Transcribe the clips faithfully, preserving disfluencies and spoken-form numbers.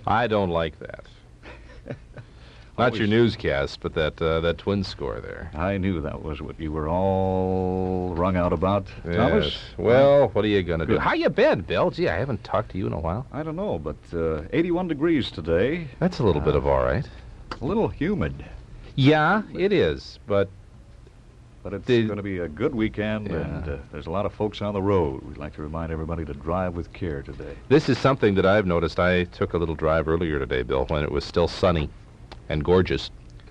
I don't like that. Not your newscast, but that uh, that twin score there. I knew that was what you were all wrung out about, Yes. Thomas. Well, what are you going to do? Good. How you been, Bill? Gee, I haven't talked to you in a while. I don't know, but uh, eighty-one degrees today. That's a little uh, bit of all right. A little humid. Yeah, it is, but... But it's the, going to be a good weekend, yeah. and uh, there's a lot of folks on the road. We'd like to remind everybody to drive with care today. This is something that I've noticed. I took a little drive earlier today, Bill, when it was still sunny and gorgeous.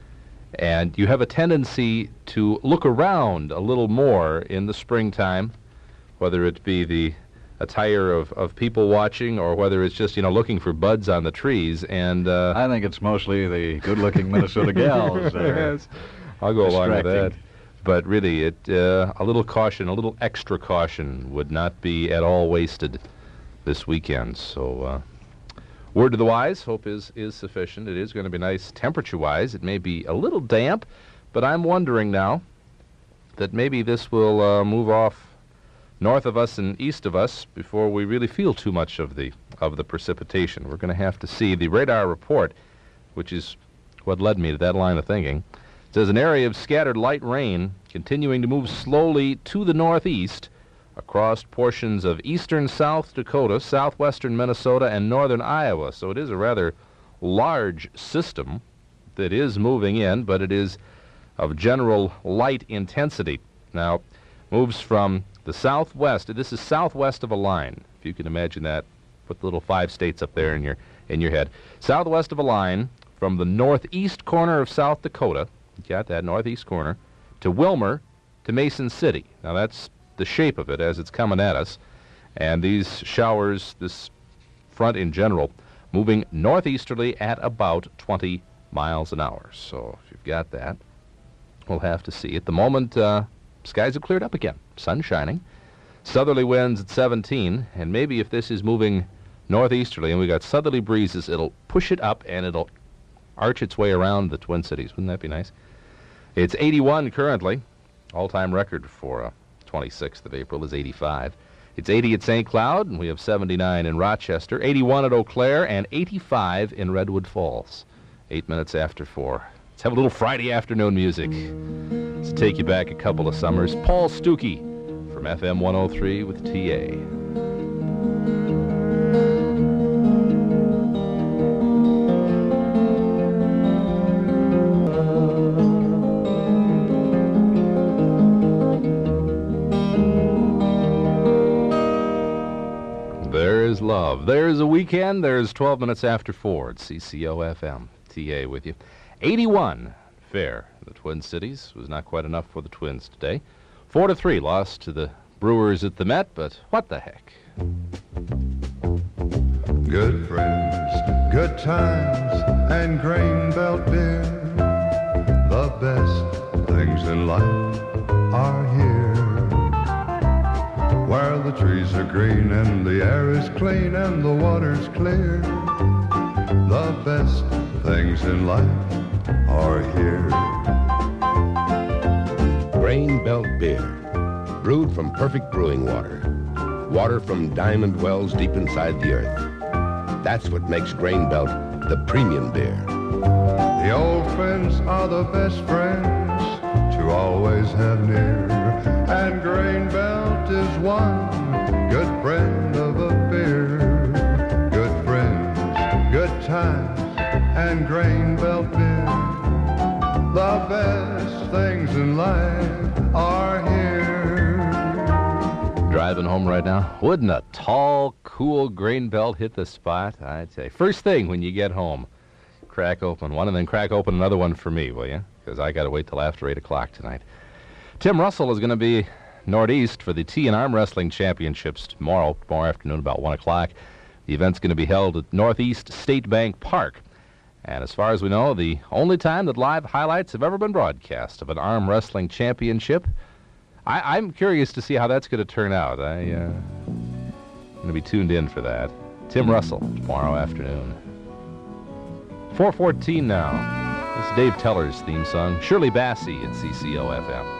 And you have a tendency to look around a little more in the springtime, whether it be the attire of, of people watching or whether it's just, you know, looking for buds on the trees. And uh, I think it's mostly the good-looking Minnesota gals there. Yes. I'll go along with that. But really, it uh, a little caution, a little extra caution would not be at all wasted this weekend. So, uh, word to the wise, hope is, is sufficient. It is going to be nice temperature-wise. It may be a little damp, but I'm wondering now that maybe this will uh, move off north of us and east of us before we really feel too much of the of the precipitation. We're going to have to see. The radar report, which is what led me to that line of thinking, says an area of scattered light rain continuing to move slowly to the northeast across portions of eastern South Dakota, southwestern Minnesota, and northern Iowa. So it is a rather large system that is moving in, but it is of general light intensity. Now, moves from the southwest. This is southwest of a line, if you can imagine that. Put the little five states up there in your in your head. Southwest of a line from the northeast corner of South Dakota, got that northeast corner, to Wilmer, to Mason City. Now that's the shape of it as it's coming at us. And these showers, this front in general, moving northeasterly at about twenty miles an hour. So if you've got that, we'll have to see. At the moment, uh, skies have cleared up again. Sun shining. Southerly winds at seventeen, and maybe if this is moving northeasterly and we got southerly breezes, it'll push it up and it'll arch its way around the Twin Cities. Wouldn't that be nice? It's eighty-one currently. All-time record for uh, twenty-sixth of April is eighty-five. It's eighty at Saint Cloud, and we have seventy-nine in Rochester, eighty-one at Eau Claire, and eighty-five in Redwood Falls. Eight minutes after four. Let's have a little Friday afternoon music. Let's take you back a couple of summers. Paul Stuckey from F M one oh three with T A. There's love. There's a weekend. There's twelve minutes after four at C C O F M. T A with you. eighty-one fair. The Twin Cities was not quite enough for the Twins today. Four to three lost to the Brewers at the Met, but what the heck? Good friends, good times, and Grain Belt beer. The best things in life are here. Where the trees are green and the air is clean and the water's clear. The best things in life are here. Grain Belt Beer, brewed from perfect brewing water. Water from diamond wells deep inside the earth. That's what makes Grain Belt the premium beer. The old friends are the best friends to always have near. And Grain Belt is one good friend of a beer. Good friends, good times, and Grain Belt beer. The best things in life are here. Driving home right now? Wouldn't a tall, cool Grain Belt hit the spot? I'd say. First thing when you get home, crack open one and then crack open another one for me, will you? Because I got to wait till after eight o'clock tonight. Tim Russell is going to be northeast for the Tea and Arm Wrestling Championships tomorrow, tomorrow afternoon about one o'clock. The event's going to be held at Northeast State Bank Park. And as far as we know, the only time that live highlights have ever been broadcast of an arm wrestling championship. I, I'm curious to see how that's going to turn out. I, uh, I'm going to be tuned in for that. Tim Russell, tomorrow afternoon. four fourteen now. This is Dave Teller's theme song, Shirley Bassey at C C O F M.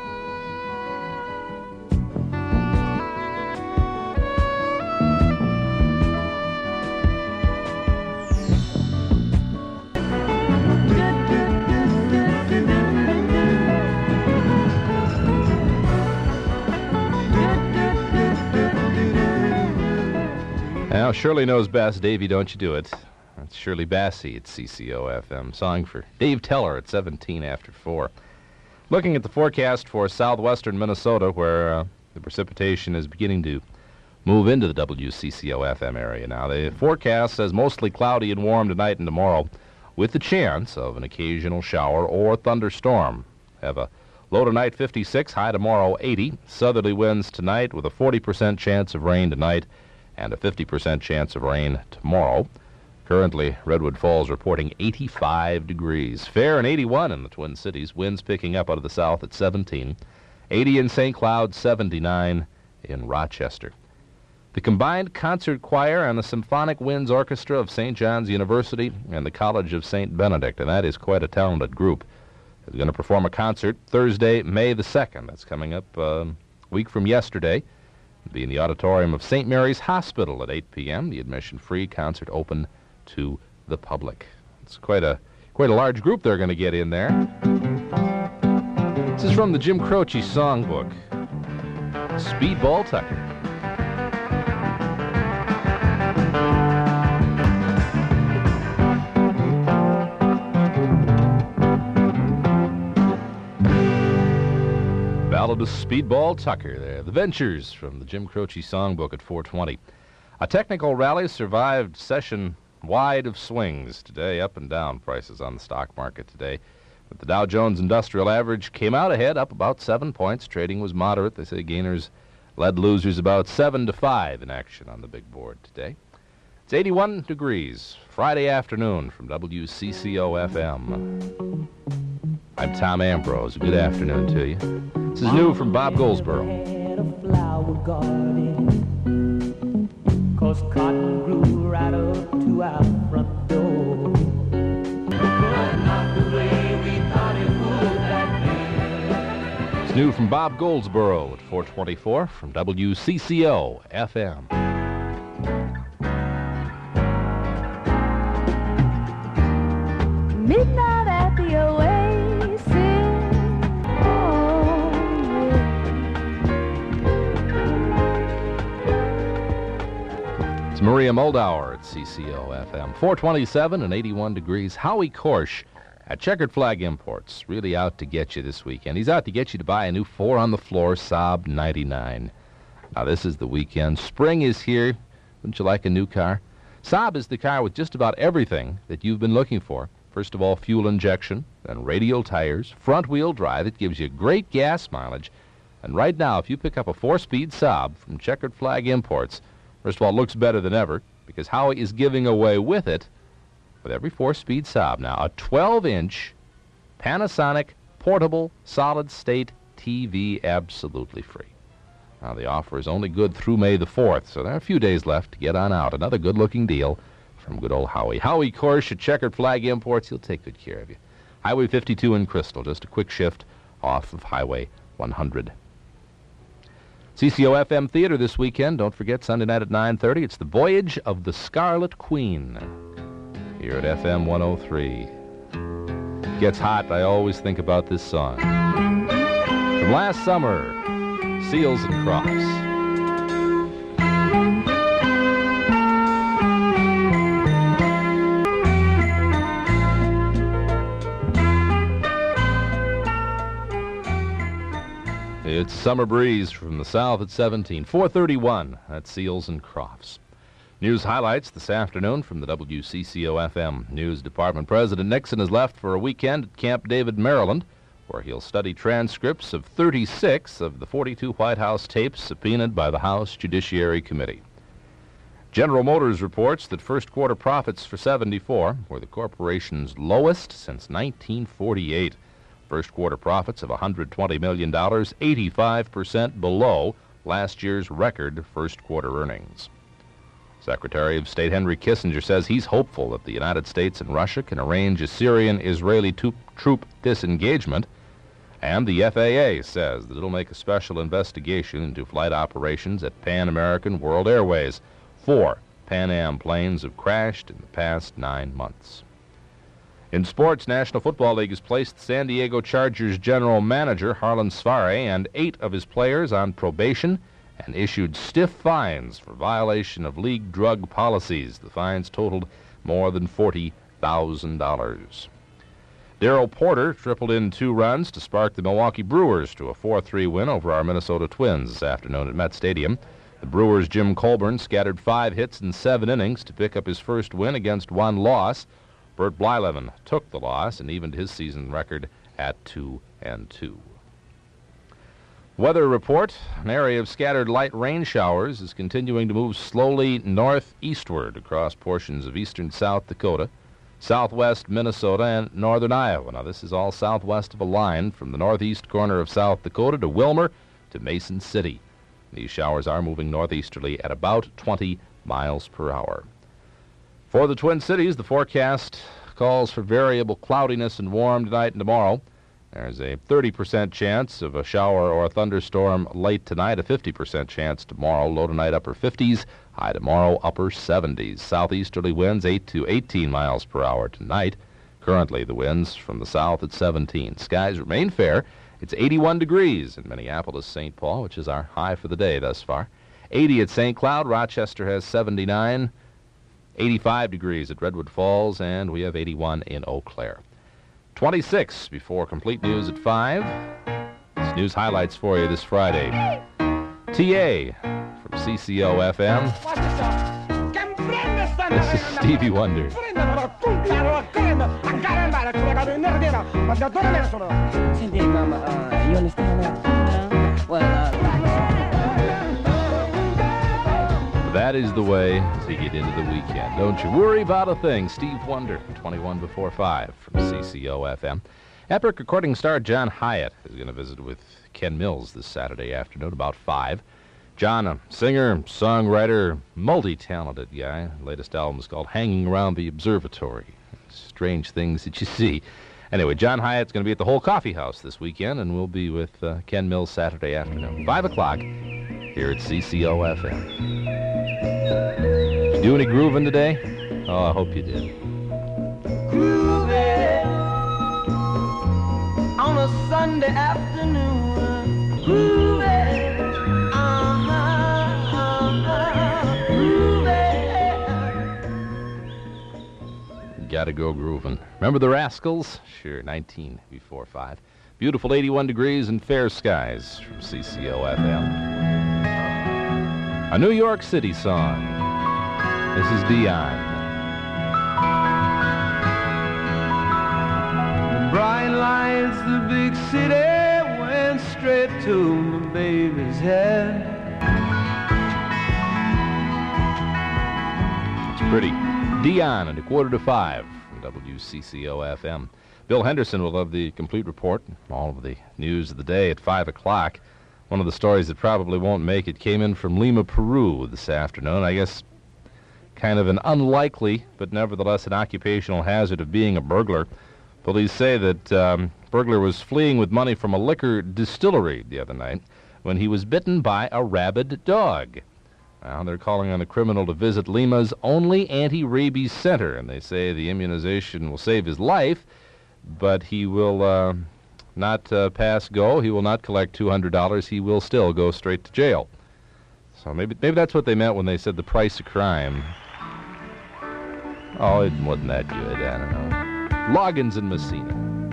Shirley Knows Best. Davey, don't you do it. That's Shirley Bassey at C C O F M. Song for Dave Teller at seventeen after four. Looking at the forecast for southwestern Minnesota, where uh, the precipitation is beginning to move into the W C C O F M area now. The forecast says mostly cloudy and warm tonight and tomorrow, with the chance of an occasional shower or thunderstorm. Have a low tonight fifty-six, high tomorrow eighty. Southerly winds tonight with a forty percent chance of rain tonight and a fifty percent chance of rain tomorrow. Currently, Redwood Falls reporting eighty-five degrees. Fair and eighty-one in the Twin Cities. Winds picking up out of the south at seventeen. eighty in Saint Cloud, seventy-nine in Rochester. The Combined Concert Choir and the Symphonic Winds Orchestra of Saint John's University and the College of Saint Benedict, and that is quite a talented group, is going to perform a concert Thursday, May the second. That's coming up uh, a week from yesterday. It'll be in the auditorium of Saint Mary's Hospital at eight p.m. The admission-free, concert open to the public. It's quite a quite a large group they're going to get in there. This is from the Jim Croce songbook. Speedball Tucker. Ballad of Speedball Tucker there. The Ventures from the Jim Croce songbook at four twenty. A technical rally survived session-wide of swings today, up and down prices on the stock market today. But the Dow Jones Industrial Average came out ahead, up about seven points. Trading was moderate. They say gainers led losers about seven to five in action on the big board today. It's eighty-one degrees, Friday afternoon from W C C O F M. I'm Tom Ambrose. Good afternoon to you. This is new from Bob Goldsboro. Had a flower garden, 'cause cotton grew right up to our front door. But not the way we thought it would back then. It's new from Bob Goldsboro at four twenty-four from W C C O F M. Midnight at the Oasis. Oh, yeah. It's Maria Moldauer at C C O F M. four twenty-seven and eighty-one degrees. Howie Korsch at Checkered Flag Imports. Really out to get you this weekend. He's out to get you to buy a new four-on-the-floor Saab ninety-nine. Now, this is the weekend. Spring is here. Wouldn't you like a new car? Saab is the car with just about everything that you've been looking for. First of all, fuel injection, then radial tires, front-wheel drive. It gives you great gas mileage. And right now, if you pick up a four-speed Saab from Checkered Flag Imports, first of all, it looks better than ever because Howie is giving away with it, with every four-speed Saab now, a twelve-inch Panasonic portable solid-state T V absolutely free. Now, the offer is only good through May the fourth, so there are a few days left to get on out. Another good-looking deal from good old Howie. Howie Korsch at Checkered Flag Imports. He'll take good care of you. Highway fifty-two in Crystal, just a quick shift off of Highway one hundred. C C O F M Theater this weekend. Don't forget, Sunday night at nine thirty, it's The Voyage of the Scarlet Queen here at F M one oh three. It gets hot. I always think about this song. From last summer, Seals and Crofts. It's Summer Breeze from the south at seventeen. four thirty-one, that's Seals and Crofts. News highlights this afternoon from the W C C O F M News Department. President Nixon has left for a weekend at Camp David, Maryland, where he'll study transcripts of thirty-six of the forty-two White House tapes subpoenaed by the House Judiciary Committee. General Motors reports that first quarter profits for seventy-four were the corporation's lowest since nineteen forty-eight. First quarter profits of one hundred twenty million dollars, eighty-five percent below last year's record first quarter earnings. Secretary of State Henry Kissinger says he's hopeful that the United States and Russia can arrange a Syrian-Israeli troop disengagement. And the F A A says that it'll make a special investigation into flight operations at Pan American World Airways. Four Pan Am planes have crashed in the past nine months. In sports, National Football League has placed San Diego Chargers general manager Harlan Svare and eight of his players on probation and issued stiff fines for violation of league drug policies. The fines totaled more than forty thousand dollars. Darrell Porter tripled in two runs to spark the Milwaukee Brewers to a four three win over our Minnesota Twins this afternoon at Met Stadium. The Brewers' Jim Colburn scattered five hits in seven innings to pick up his first win against one loss. Bert Blyleven took the loss and evened his season record at two and two. Weather report: an area of scattered light rain showers is continuing to move slowly northeastward across portions of eastern South Dakota, southwest Minnesota, and northern Iowa. Now, this is all southwest of a line from the northeast corner of South Dakota to Wilmer to Mason City. These showers are moving northeasterly at about twenty miles per hour. For the Twin Cities, the forecast calls for variable cloudiness and warm tonight and tomorrow. There's a thirty percent chance of a shower or a thunderstorm late tonight, a fifty percent chance tomorrow. Low tonight, upper fifties. High tomorrow, upper seventies. Southeasterly winds eight to eighteen miles per hour tonight. Currently, the winds from the south at seventeen. Skies remain fair. It's eighty-one degrees in Minneapolis, Saint Paul, which is our high for the day thus far. eighty at Saint Cloud. Rochester has seventy-nine. eighty-five degrees at Redwood Falls, and we have eighty-one in Eau Claire. twenty-six before complete news at five. This news highlights for you this Friday. T A from C C O F M. This is Stevie Wonder. Cindy, Mama, uh, you understand that? Well, uh... That is the way to get into the weekend. Don't you worry about a thing. Steve Wonder, twenty-one before five from C C O F M. Epic recording star John Hyatt is going to visit with Ken Mills this Saturday afternoon about five. John, a singer, songwriter, multi-talented guy. Latest album is called Hanging Around the Observatory. Strange things that you see. Anyway, John Hyatt's going to be at the Whole Coffee House this weekend, and we'll be with uh, Ken Mills Saturday afternoon. five o'clock here at C C O F M. Did you do any grooving today? Oh, I hope you did. Grooving on a Sunday afternoon. Grooving, uh-huh, uh-huh, grooving. Gotta go grooving. Remember the Rascals? Sure, nineteen before five. Beautiful eighty-one degrees and fair skies from C C O F M. A New York City song. This is Dion. The bright lights, the big city went straight to my baby's head. It's pretty. Dion at a quarter to five from W C C O F M. Bill Henderson will have the complete report, all of the news of the day at five o'clock. One of the stories that probably won't make it came in from Lima, Peru this afternoon. I guess kind of an unlikely, but nevertheless an occupational hazard of being a burglar. Police say that um, burglar was fleeing with money from a liquor distillery the other night when he was bitten by a rabid dog. Now they're calling on the criminal to visit Lima's only anti-rabies center, and they say the immunization will save his life, but he will uh, not uh, pass go. He will not collect two hundred dollars. He will still go straight to jail. So maybe maybe that's what they meant when they said the price of crime. Oh, it wasn't that good. I don't know. Loggins and Messina.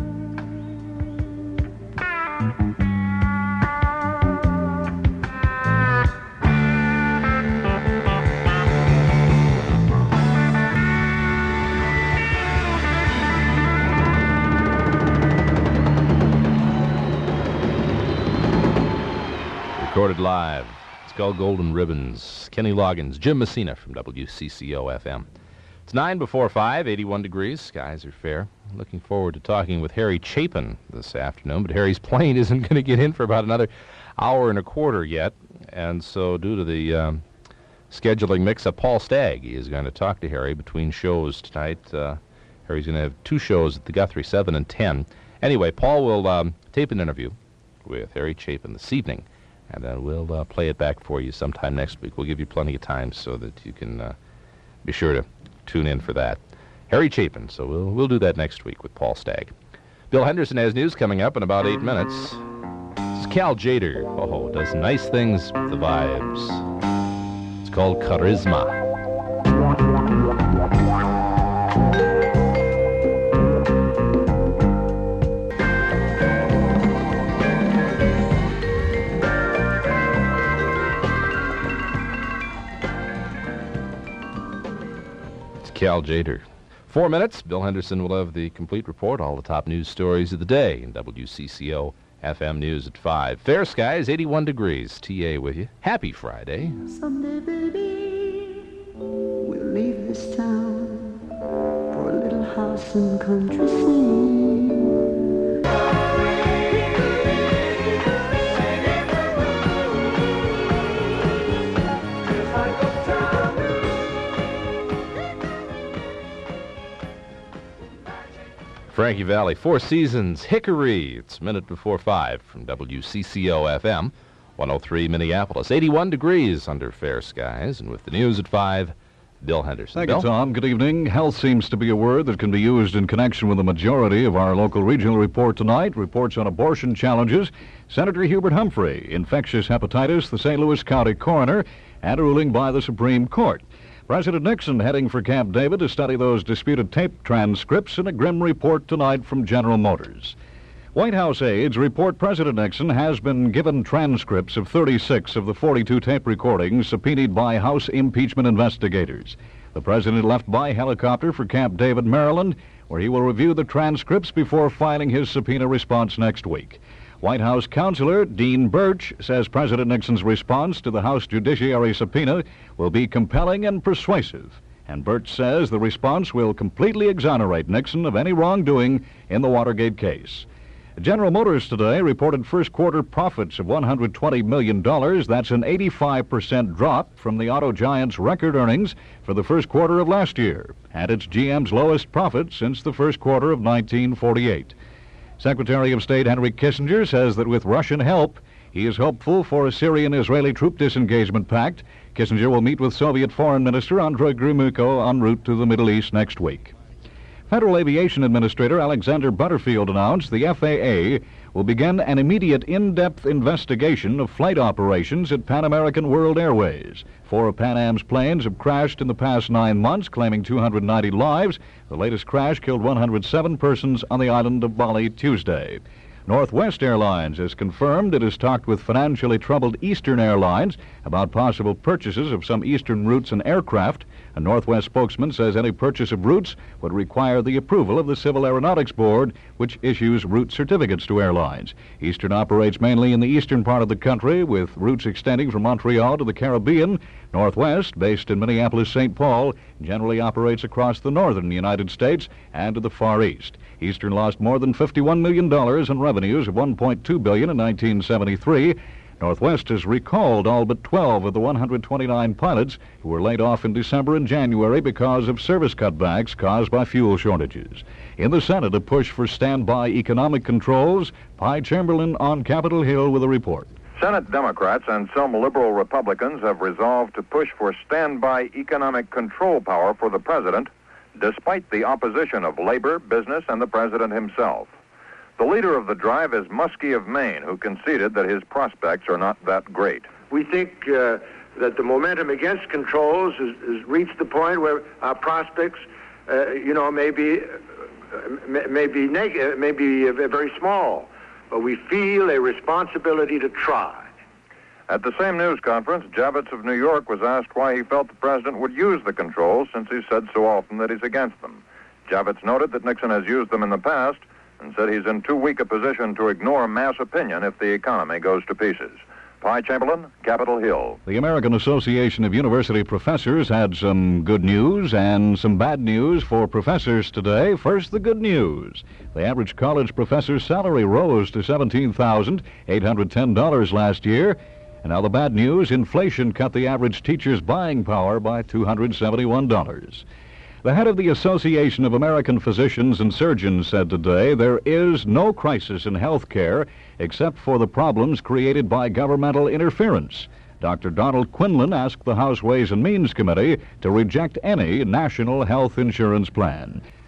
Recorded live. It's called Golden Ribbons. Kenny Loggins, Jim Messina from W C C O F M. It's nine before five, eighty-one degrees. Skies are fair. Looking forward to talking with Harry Chapin this afternoon, but Harry's plane isn't going to get in for about another hour and a quarter yet. And so due to the um, scheduling mix-up, Paul Stagg is going to talk to Harry between shows tonight. Uh, Harry's going to have two shows at the Guthrie, seven and ten. Anyway, Paul will um, tape an interview with Harry Chapin this evening, and then we'll uh, play it back for you sometime next week. We'll give you plenty of time so that you can uh, be sure to tune in for that. Harry Chapin, so we'll we'll do that next week with Paul Stagg. Bill Henderson has news coming up in about eight minutes. This is Cal Jader. Oh, does nice things with the vibes. It's called Charisma. It's Cal Jader. Four minutes. Bill Henderson will have the complete report, all the top news stories of the day in W C C O F M News at five. Fair skies, eighty-one degrees. T A with you. Happy Friday. Someday, baby, we'll leave this town for a little house and country scene. Frankie Valley, Four Seasons, Hickory. It's a minute before five from W C C O F M, one oh three Minneapolis. eighty-one degrees under fair skies. And with the news at five, Bill Henderson. Thank Bill? you, Tom. Good evening. Health seems to be a word that can be used in connection with the majority of our local regional report tonight. Reports on abortion challenges, Senator Hubert Humphrey, infectious hepatitis, the Saint Louis County coroner, and a ruling by the Supreme Court. President Nixon heading for Camp David to study those disputed tape transcripts in a grim report tonight from General Motors. White House aides report President Nixon has been given transcripts of thirty-six of the forty-two tape recordings subpoenaed by House impeachment investigators. The president left by helicopter for Camp David, Maryland, where he will review the transcripts before filing his subpoena response next week. White House counselor Dean Birch says President Nixon's response to the House Judiciary subpoena will be compelling and persuasive. And Birch says the response will completely exonerate Nixon of any wrongdoing in the Watergate case. General Motors today reported first quarter profits of one hundred twenty million dollars. That's an eighty-five percent drop from the auto giant's record earnings for the first quarter of last year, and it's G M's lowest profit since the first quarter of nineteen forty-eight. Secretary of State Henry Kissinger says that with Russian help, he is hopeful for a Syrian-Israeli troop disengagement pact. Kissinger will meet with Soviet Foreign Minister Andrei Gromyko en route to the Middle East next week. Federal Aviation Administrator Alexander Butterfield announced the F A A will begin an immediate in-depth investigation of flight operations at Pan American World Airways. Four of Pan Am's planes have crashed in the past nine months, claiming two hundred ninety lives. The latest crash killed one hundred seven persons on the island of Bali Tuesday. Northwest Airlines has confirmed it has talked with financially troubled Eastern Airlines about possible purchases of some Eastern routes and aircraft. A Northwest spokesman says any purchase of routes would require the approval of the Civil Aeronautics Board, which issues route certificates to airlines. Eastern operates mainly in the eastern part of the country, with routes extending from Montreal to the Caribbean. Northwest, based in Minneapolis-Saint Paul, generally operates across the northern United States and to the Far East. Eastern lost more than fifty-one million dollars in revenues of one point two billion dollars in nineteen seventy-three. Northwest has recalled all but twelve of the one hundred twenty-nine pilots who were laid off in December and January because of service cutbacks caused by fuel shortages. In the Senate, a push for standby economic controls. Pi Chamberlain on Capitol Hill with a report. Senate Democrats and some liberal Republicans have resolved to push for standby economic control power for the president, despite the opposition of labor, business, and the president himself. The leader of the drive is Muskie of Maine, who conceded that his prospects are not that great. We think uh, that the momentum against controls has, has reached the point where our prospects, uh, you know, may be, uh, may be, neg- may be uh, very small. But we feel a responsibility to try. At the same news conference, Javits of New York was asked why he felt the president would use the controls, since he said so often that he's against them. Javits noted that Nixon has used them in the past and said he's in too weak a position to ignore mass opinion if the economy goes to pieces. Pi Chamberlain, Capitol Hill. The American Association of University Professors had some good news and some bad news for professors today. First, the good news. The average college professor's salary rose to seventeen thousand eight hundred ten dollars last year. And now the bad news, inflation cut the average teacher's buying power by two hundred seventy-one dollars. The head of the Association of American Physicians and Surgeons said today there is no crisis in health care except for the problems created by governmental interference. Doctor Donald Quinlan asked the House Ways and Means Committee to reject any national health insurance plan.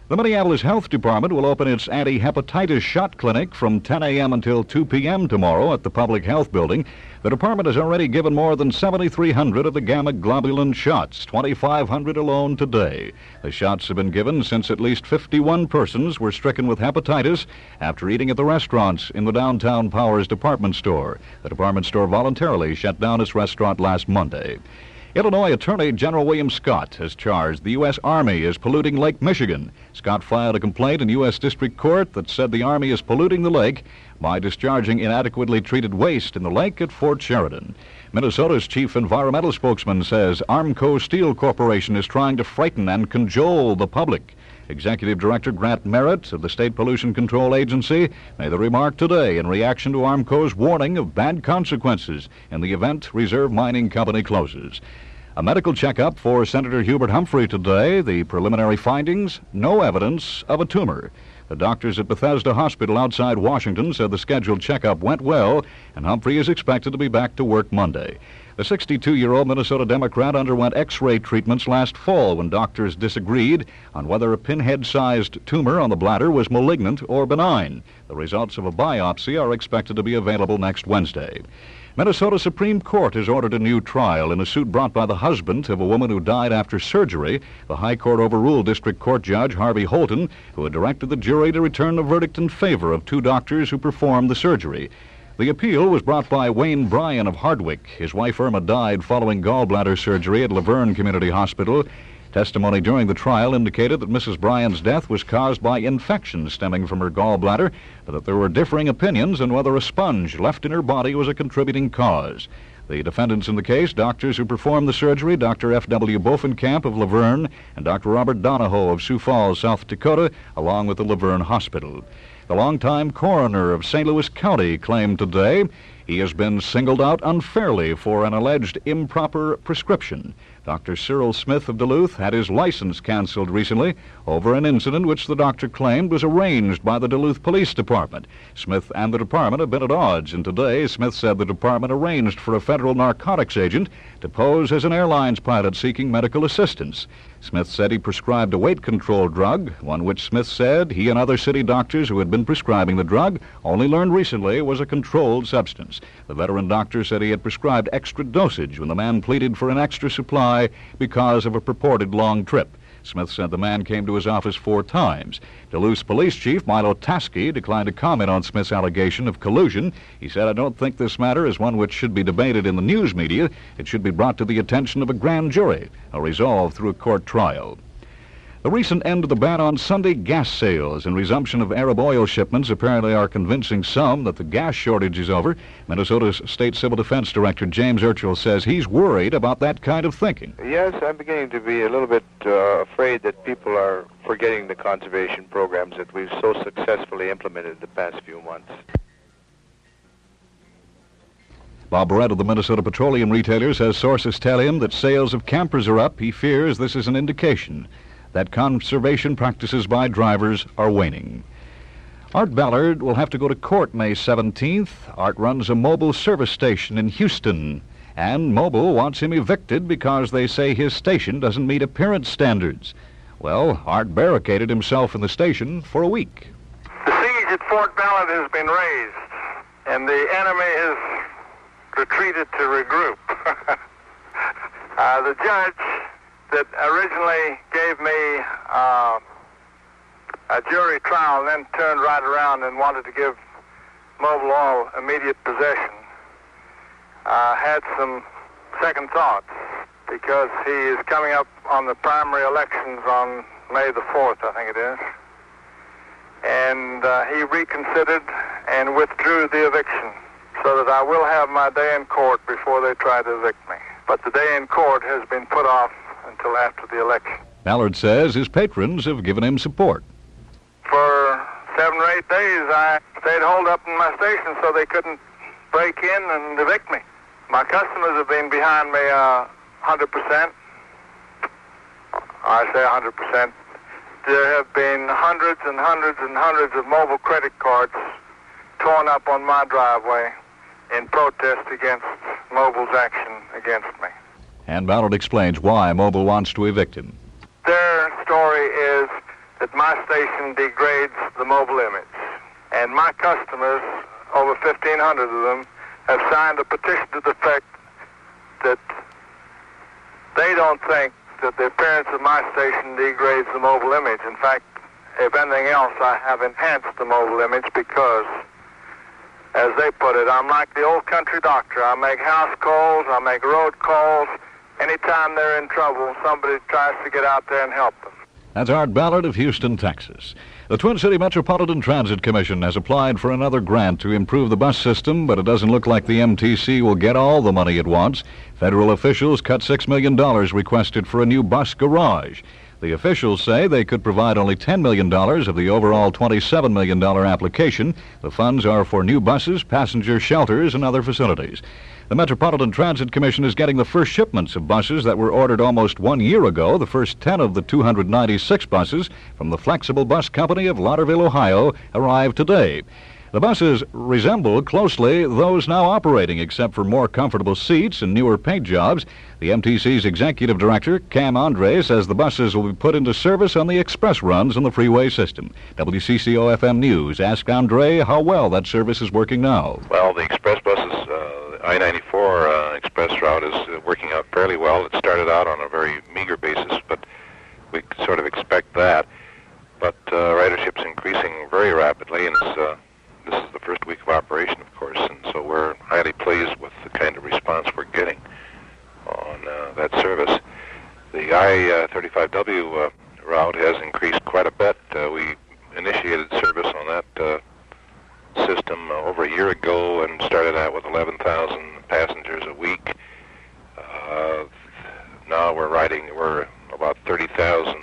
The Minneapolis Health Department will open its anti-hepatitis shot clinic from ten a.m. until two p.m. tomorrow at the Public Health Building. The department has already given more than seven thousand three hundred of the gamma globulin shots, two thousand five hundred alone today. The shots have been given since at least fifty-one persons were stricken with hepatitis after eating at the restaurants in the downtown Powers department store. The department store voluntarily shut down its restaurant last Monday. Illinois Attorney General William Scott has charged the U S. Army is polluting Lake Michigan. Scott filed a complaint in U S. District Court that said the Army is polluting the lake by discharging inadequately treated waste in the lake at Fort Sheridan. Minnesota's chief environmental spokesman says Armco Steel Corporation is trying to frighten and cajole the public. Executive Director Grant Merritt of the State Pollution Control Agency made the remark today in reaction to Armco's warning of bad consequences in the event Reserve Mining Company closes. A medical checkup for Senator Hubert Humphrey today. The preliminary findings, no evidence of a tumor. The doctors at Bethesda Hospital outside Washington said the scheduled checkup went well, and Humphrey is expected to be back to work Monday. The sixty-two-year-old Minnesota Democrat underwent X-ray treatments last fall when doctors disagreed on whether a pinhead-sized tumor on the bladder was malignant or benign. The results of a biopsy are expected to be available next Wednesday. Minnesota Supreme Court has ordered a new trial in a suit brought by the husband of a woman who died after surgery. The High Court overruled District Court Judge Harvey Holton, who had directed the jury to return a verdict in favor of two doctors who performed the surgery. The appeal was brought by Wayne Bryan of Hardwick. His wife Irma died following gallbladder surgery at Laverne Community Hospital. Testimony during the trial indicated that Missus Bryan's death was caused by infection stemming from her gallbladder, but that there were differing opinions on whether a sponge left in her body was a contributing cause. The defendants in the case, doctors who performed the surgery, Doctor F W Boffenkamp of Laverne and Doctor Robert Donahoe of Sioux Falls, South Dakota, along with the Laverne Hospital. The longtime coroner of Saint Louis County claimed today he has been singled out unfairly for an alleged improper prescription. Doctor Cyril Smith of Duluth had his license canceled recently over an incident which the doctor claimed was arranged by the Duluth Police Department. Smith and the department have been at odds, and today Smith said the department arranged for a federal narcotics agent to pose as an airlines pilot seeking medical assistance. Smith said he prescribed a weight control drug, one which Smith said he and other city doctors who had been prescribing the drug only learned recently was a controlled substance. The veteran doctor said he had prescribed extra dosage when the man pleaded for an extra supply because of a purported long trip. Smith said the man came to his office four times. Duluth Police Chief Milo Taski declined to comment on Smith's allegation of collusion. He said, "I don't think this matter is one which should be debated in the news media. It should be brought to the attention of a grand jury, or resolved through a court trial." The recent end of the ban on Sunday gas sales and resumption of Arab oil shipments apparently are convincing some that the gas shortage is over. Minnesota's State Civil Defense Director James Urchel says he's worried about that kind of thinking. Yes, I'm beginning to be a little bit uh, afraid that people are forgetting the conservation programs that we've so successfully implemented the past few months. Bob Barrett of the Minnesota Petroleum Retailer says sources tell him that sales of campers are up. He fears this is an indication that conservation practices by drivers are waning. Art Ballard will have to go to court May seventeenth. Art runs a mobile service station in Houston, and Mobile wants him evicted because they say his station doesn't meet appearance standards. Well, Art barricaded himself in the station for a week. The siege at Fort Ballard has been raised, and the enemy has retreated to regroup. uh, the judge that originally gave me uh, a jury trial and then turned right around and wanted to give Mobile Oil immediate possession, uh, had some second thoughts because he is coming up on the primary elections on May the fourth, I think it is. And uh, he reconsidered and withdrew the eviction so that I will have my day in court before they try to evict me. But the day in court has been put off until after the election. Ballard says his patrons have given him support. For seven or eight days, I stayed holed up in my station so they couldn't break in and evict me. My customers have been behind me uh, one hundred percent. I say one hundred percent. There have been hundreds and hundreds and hundreds of mobile credit cards torn up on my driveway in protest against Mobile's action against me. And Ballard explains why Mobile wants to evict him. Their story is that my station degrades the mobile image. And my customers, over fifteen hundred of them, have signed a petition to the effect that they don't think that the appearance of my station degrades the mobile image. In fact, if anything else, I have enhanced the mobile image because, as they put it, I'm like the old country doctor. I make house calls, I make road calls. Anytime they're in trouble, somebody tries to get out there and help them. That's Art Ballard of Houston, Texas. The Twin City Metropolitan Transit Commission has applied for another grant to improve the bus system, but it doesn't look like the M T C will get all the money it wants. Federal officials cut six million dollars requested for a new bus garage. The officials say they could provide only ten million dollars of the overall twenty-seven million dollars application. The funds are for new buses, passenger shelters, and other facilities. The Metropolitan Transit Commission is getting the first shipments of buses that were ordered almost one year ago. The first ten of the two hundred ninety-six buses from the Flexible Bus Company of Lauderville, Ohio, arrived today. The buses resemble closely those now operating, except for more comfortable seats and newer paint jobs. The M T C's executive director, Cam Andre, says the buses will be put into service on the express runs on the freeway system. W C C O F M News asked Andre how well that service is working now. Well, the express buses, uh, I ninety-four uh, express route is uh, working out fairly well. It started out on a very meager basis, but we sort of expect that. But uh, ridership's increasing very rapidly, and it's, uh, this is the first week of operation, of course, and so we're highly pleased with the kind of response we're getting on uh, that service. The I thirty-five W uh, route has increased quite a bit. Uh, we initiated service on that uh, system uh, over a year ago and started out with eleven thousand passengers a week. Uh, now we're riding, we're about thirty thousand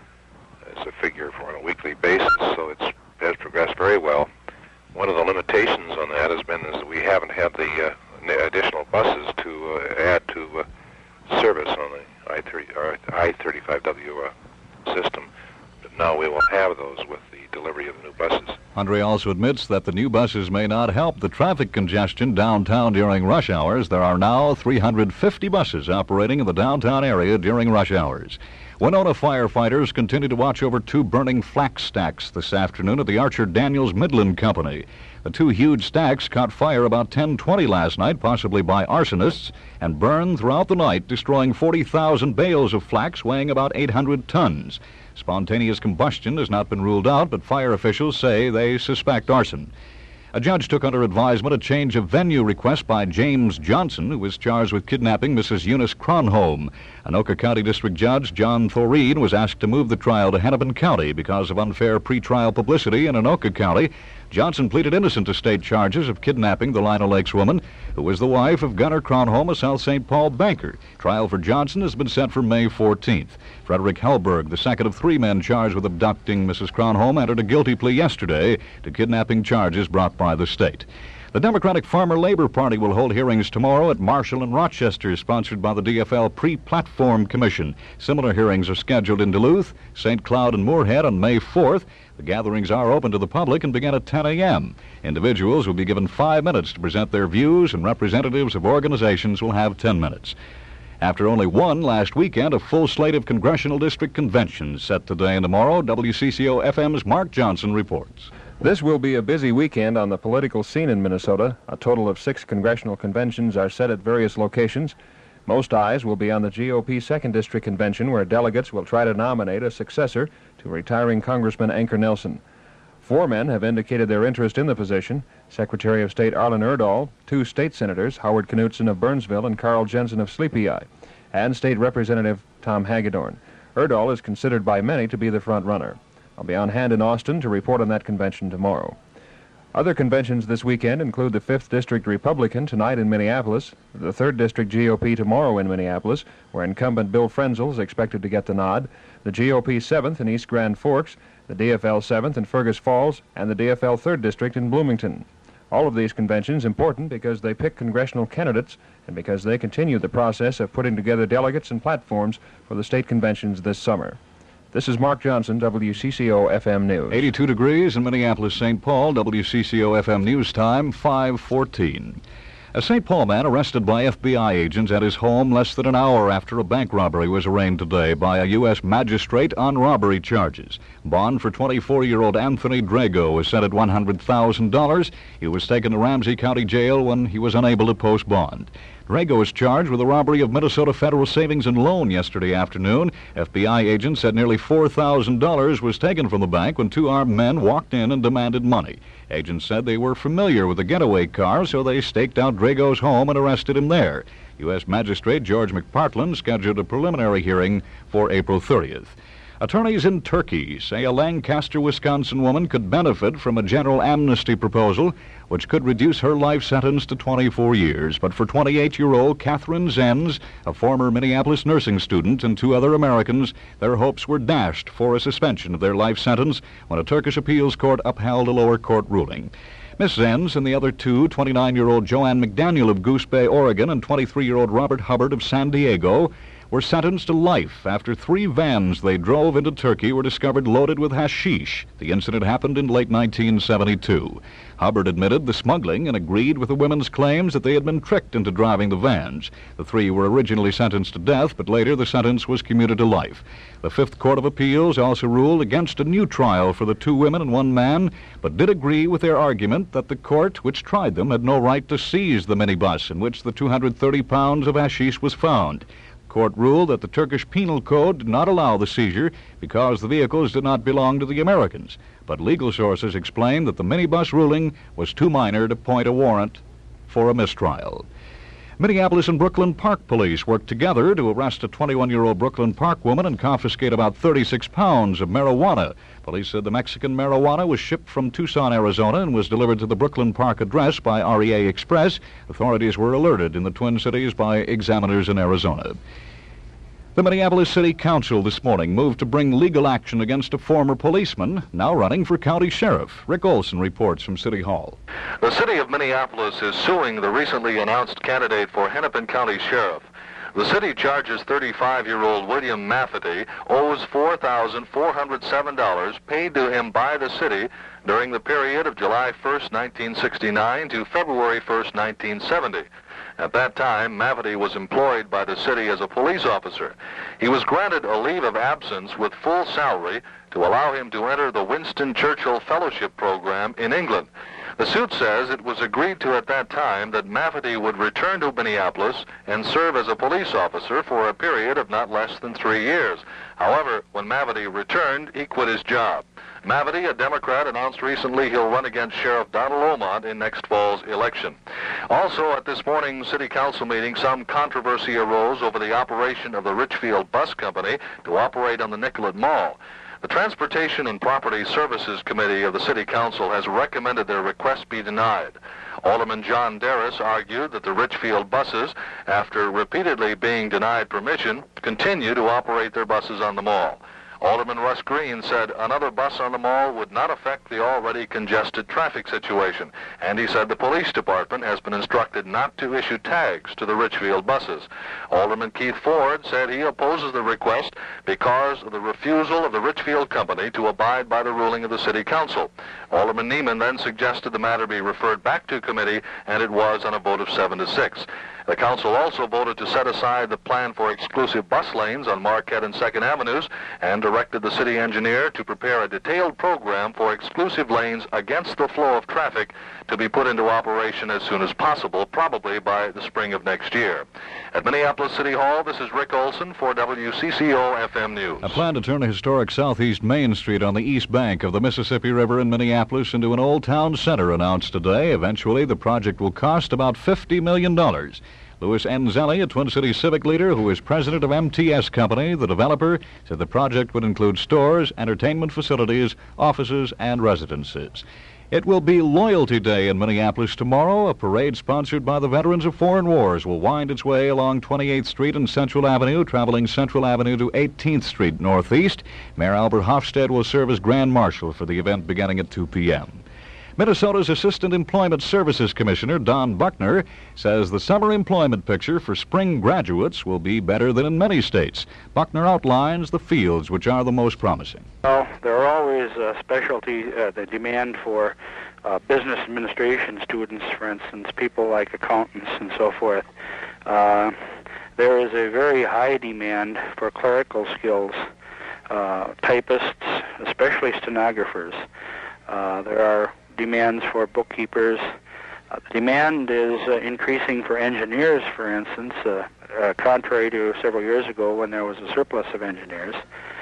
as a figure for on a weekly basis, so it's has progressed very well. One of the limitations on that has been is that we haven't had the uh, additional buses to uh, add to uh, service on the I thirty, or I thirty-five W uh, system. But now we will have those with the delivery of the new buses. Andre also admits that the new buses may not help the traffic congestion downtown during rush hours. There are now three hundred fifty buses operating in the downtown area during rush hours. Winona firefighters continue to watch over two burning flax stacks this afternoon at the Archer Daniels Midland Company. The two huge stacks caught fire about ten twenty last night, possibly by arsonists, and burned throughout the night, destroying forty thousand bales of flax weighing about eight hundred tons. Spontaneous combustion has not been ruled out, but fire officials say they suspect arson. A judge took under advisement a change of venue request by James Johnson, who was charged with kidnapping Missus Eunice Kronholm. Anoka County District Judge John Thoreen was asked to move the trial to Hennepin County because of unfair pretrial publicity in Anoka County. Johnson pleaded innocent to state charges of kidnapping the Lino Lakes woman, who was the wife of Gunnar Kronholm, a South Saint Paul banker. Trial for Johnson has been set for May fourteenth. Frederick Hellberg, the second of three men charged with abducting Missus Kronholm, entered a guilty plea yesterday to kidnapping charges brought by the state. The Democratic Farmer Labor Party will hold hearings tomorrow at Marshall and Rochester, sponsored by the D F L Pre-Platform Commission. Similar hearings are scheduled in Duluth, Saint Cloud, and Moorhead on May fourth. The gatherings are open to the public and begin at ten a.m. Individuals will be given five minutes to present their views, and representatives of organizations will have ten minutes. After only one last weekend, a full slate of congressional district conventions set today and tomorrow. W C C O F M's Mark Johnson reports. This will be a busy weekend on the political scene in Minnesota. A total of six congressional conventions are set at various locations. Most eyes will be on the G O P second District Convention, where delegates will try to nominate a successor to retiring Congressman Anker Nelson. Four men have indicated their interest in the position: Secretary of State Arlen Erdahl, two state senators, Howard Knutson of Burnsville and Carl Jensen of Sleepy Eye, and State Representative Tom Hagedorn. Erdahl is considered by many to be the front runner. I'll be on hand in Austin to report on that convention tomorrow. Other conventions this weekend include the fifth District Republican tonight in Minneapolis, the third District G O P tomorrow in Minneapolis, where incumbent Bill Frenzel is expected to get the nod, the G O P seventh in East Grand Forks, the D F L seventh in Fergus Falls, and the D F L third District in Bloomington. All of these conventions important because they pick congressional candidates and because they continue the process of putting together delegates and platforms for the state conventions this summer. This is Mark Johnson, W C C O F M News. eighty-two degrees in Minneapolis, Saint Paul. W C C O F M News time, five fourteen. A Saint Paul man arrested by F B I agents at his home less than an hour after a bank robbery was arraigned today by a U S magistrate on robbery charges. Bond for twenty-four-year-old Anthony Drago was set at one hundred thousand dollars. He was taken to Ramsey County Jail when he was unable to post bond. Drago was charged with a robbery of Minnesota Federal Savings and Loan yesterday afternoon. F B I agents said nearly four thousand dollars was taken from the bank when two armed men walked in and demanded money. Agents said they were familiar with the getaway car, so they staked out Drago's home and arrested him there. U S Magistrate George McPartland scheduled a preliminary hearing for April thirtieth. Attorneys in Turkey say a Lancaster, Wisconsin woman could benefit from a general amnesty proposal which could reduce her life sentence to twenty-four years. But for twenty-eight-year-old Catherine Zenz, a former Minneapolis nursing student, and two other Americans, their hopes were dashed for a suspension of their life sentence when a Turkish appeals court upheld a lower court ruling. Miss Zenz and the other two, twenty-nine-year-old Joanne McDaniel of Goose Bay, Oregon, and twenty-three-year-old Robert Hubbard of San Diego, were sentenced to life after three vans they drove into Turkey were discovered loaded with hashish. The incident happened in late nineteen seventy-two. Hubbard admitted the smuggling and agreed with the women's claims that they had been tricked into driving the vans. The three were originally sentenced to death, but later the sentence was commuted to life. The Fifth Court of Appeals also ruled against a new trial for the two women and one man, but did agree with their argument that the court which tried them had no right to seize the minibus in which the two hundred thirty pounds of hashish was found. Court ruled that the Turkish Penal Code did not allow the seizure because the vehicles did not belong to the Americans. But legal sources explained that the minibus ruling was too minor to point a warrant for a mistrial. Minneapolis and Brooklyn Park police worked together to arrest a twenty-one-year-old Brooklyn Park woman and confiscate about thirty-six pounds of marijuana. Police said the Mexican marijuana was shipped from Tucson, Arizona, and was delivered to the Brooklyn Park address by R E A Express. Authorities were alerted in the Twin Cities by examiners in Arizona. The Minneapolis City Council this morning moved to bring legal action against a former policeman now running for county sheriff. Rick Olson reports from City Hall. The city of Minneapolis is suing the recently announced candidate for Hennepin County Sheriff. The city charges thirty-five-year-old William Mafferty owes four thousand four hundred seven dollars paid to him by the city during the period of July first, nineteen sixty-nine to February first, nineteen seventy. At that time, Mafferty was employed by the city as a police officer. He was granted a leave of absence with full salary to allow him to enter the Winston Churchill Fellowship Program in England. The suit says it was agreed to at that time that Mafferty would return to Minneapolis and serve as a police officer for a period of not less than three years. However, when Mafferty returned, he quit his job. Mafferty, a Democrat, announced recently he'll run against Sheriff Donald Omont in next fall's election. Also, at this morning's City Council meeting, some controversy arose over the operation of the Richfield Bus Company to operate on the Nicollet Mall. The Transportation and Property Services Committee of the City Council has recommended their request be denied. Alderman John Darris argued that the Richfield buses, after repeatedly being denied permission, continue to operate their buses on the mall. Alderman Russ Green said another bus on the mall would not affect the already congested traffic situation, and he said the police department has been instructed not to issue tags to the Richfield buses. Alderman Keith Ford said he opposes the request because of the refusal of the Richfield Company to abide by the ruling of the City Council. Alderman Neiman then suggested the matter be referred back to committee, and it was on a vote of seven to six. The council also voted to set aside the plan for exclusive bus lanes on Marquette and second Avenues and directed the city engineer to prepare a detailed program for exclusive lanes against the flow of traffic to be put into operation as soon as possible, probably by the spring of next year. At Minneapolis City Hall, this is Rick Olson for W C C O F M News. A plan to turn a historic southeast Main Street on the east bank of the Mississippi River in Minneapolis into an old town center announced today. Eventually, the project will cost about fifty million dollars. Louis Enzelli, a Twin Cities civic leader who is president of M T S Company, the developer, said the project would include stores, entertainment facilities, offices, and residences. It will be Loyalty Day in Minneapolis tomorrow. A parade sponsored by the Veterans of Foreign Wars will wind its way along twenty-eighth Street and Central Avenue, traveling Central Avenue to eighteenth Street northeast. Mayor Albert Hofstad will serve as Grand Marshal for the event beginning at two p.m. Minnesota's Assistant Employment Services Commissioner, Don Buckner, says the summer employment picture for spring graduates will be better than in many states. Buckner outlines the fields which are the most promising. Well, there are always uh, specialty, uh, the demand for uh, business administration students, for instance, people like accountants and so forth. Uh, there is a very high demand for clerical skills, uh, typists, especially stenographers. Uh, there are demands for bookkeepers. Uh, the demand is uh, increasing for engineers, for instance, uh, uh, contrary to several years ago when there was a surplus of engineers.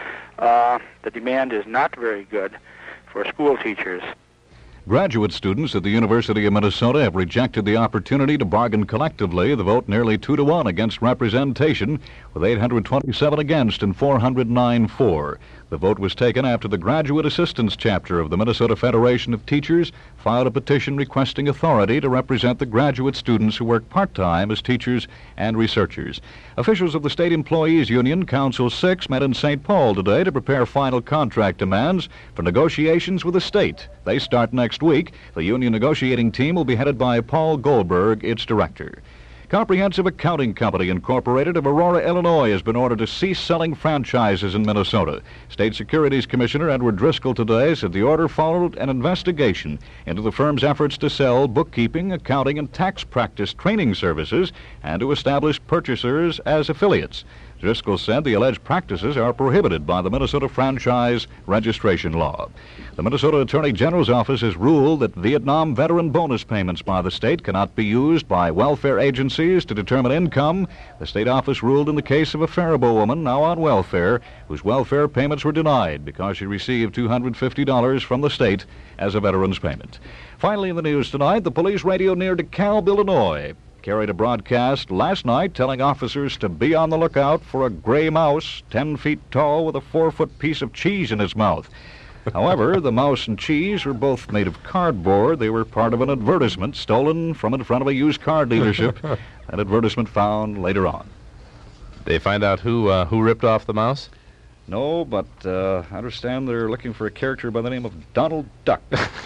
Uh, the demand is not very good for school teachers. Graduate students at the University of Minnesota have rejected the opportunity to bargain collectively. The vote nearly two to one against representation, with eight hundred twenty-seven against and four hundred nine for. The vote was taken after the Graduate Assistance Chapter of the Minnesota Federation of Teachers filed a petition requesting authority to represent the graduate students who work part-time as teachers and researchers. Officials of the State Employees Union, Council six, met in Saint Paul today to prepare final contract demands for negotiations with the state. They start next week. The union negotiating team will be headed by Paul Goldberg, its director. Comprehensive Accounting Company Incorporated of Aurora, Illinois, has been ordered to cease selling franchises in Minnesota. State Securities Commissioner Edward Driscoll today said the order followed an investigation into the firm's efforts to sell bookkeeping, accounting, and tax practice training services and to establish purchasers as affiliates. Driscoll said the alleged practices are prohibited by the Minnesota Franchise Registration Law. The Minnesota Attorney General's office has ruled that Vietnam veteran bonus payments by the state cannot be used by welfare agencies to determine income. The state office ruled in the case of a Faribault woman now on welfare, whose welfare payments were denied because she received two hundred fifty dollars from the state as a veteran's payment. Finally in the news tonight, the police radio near DeKalb, Illinois, carried a broadcast last night telling officers to be on the lookout for a gray mouse ten feet tall with a four-foot piece of cheese in its mouth. However, the mouse and cheese were both made of cardboard. They were part of an advertisement stolen from in front of a used car dealership. An advertisement found later on. They find out who uh, who ripped off the mouse? No, but uh, I understand they're looking for a character by the name of Donald Duck.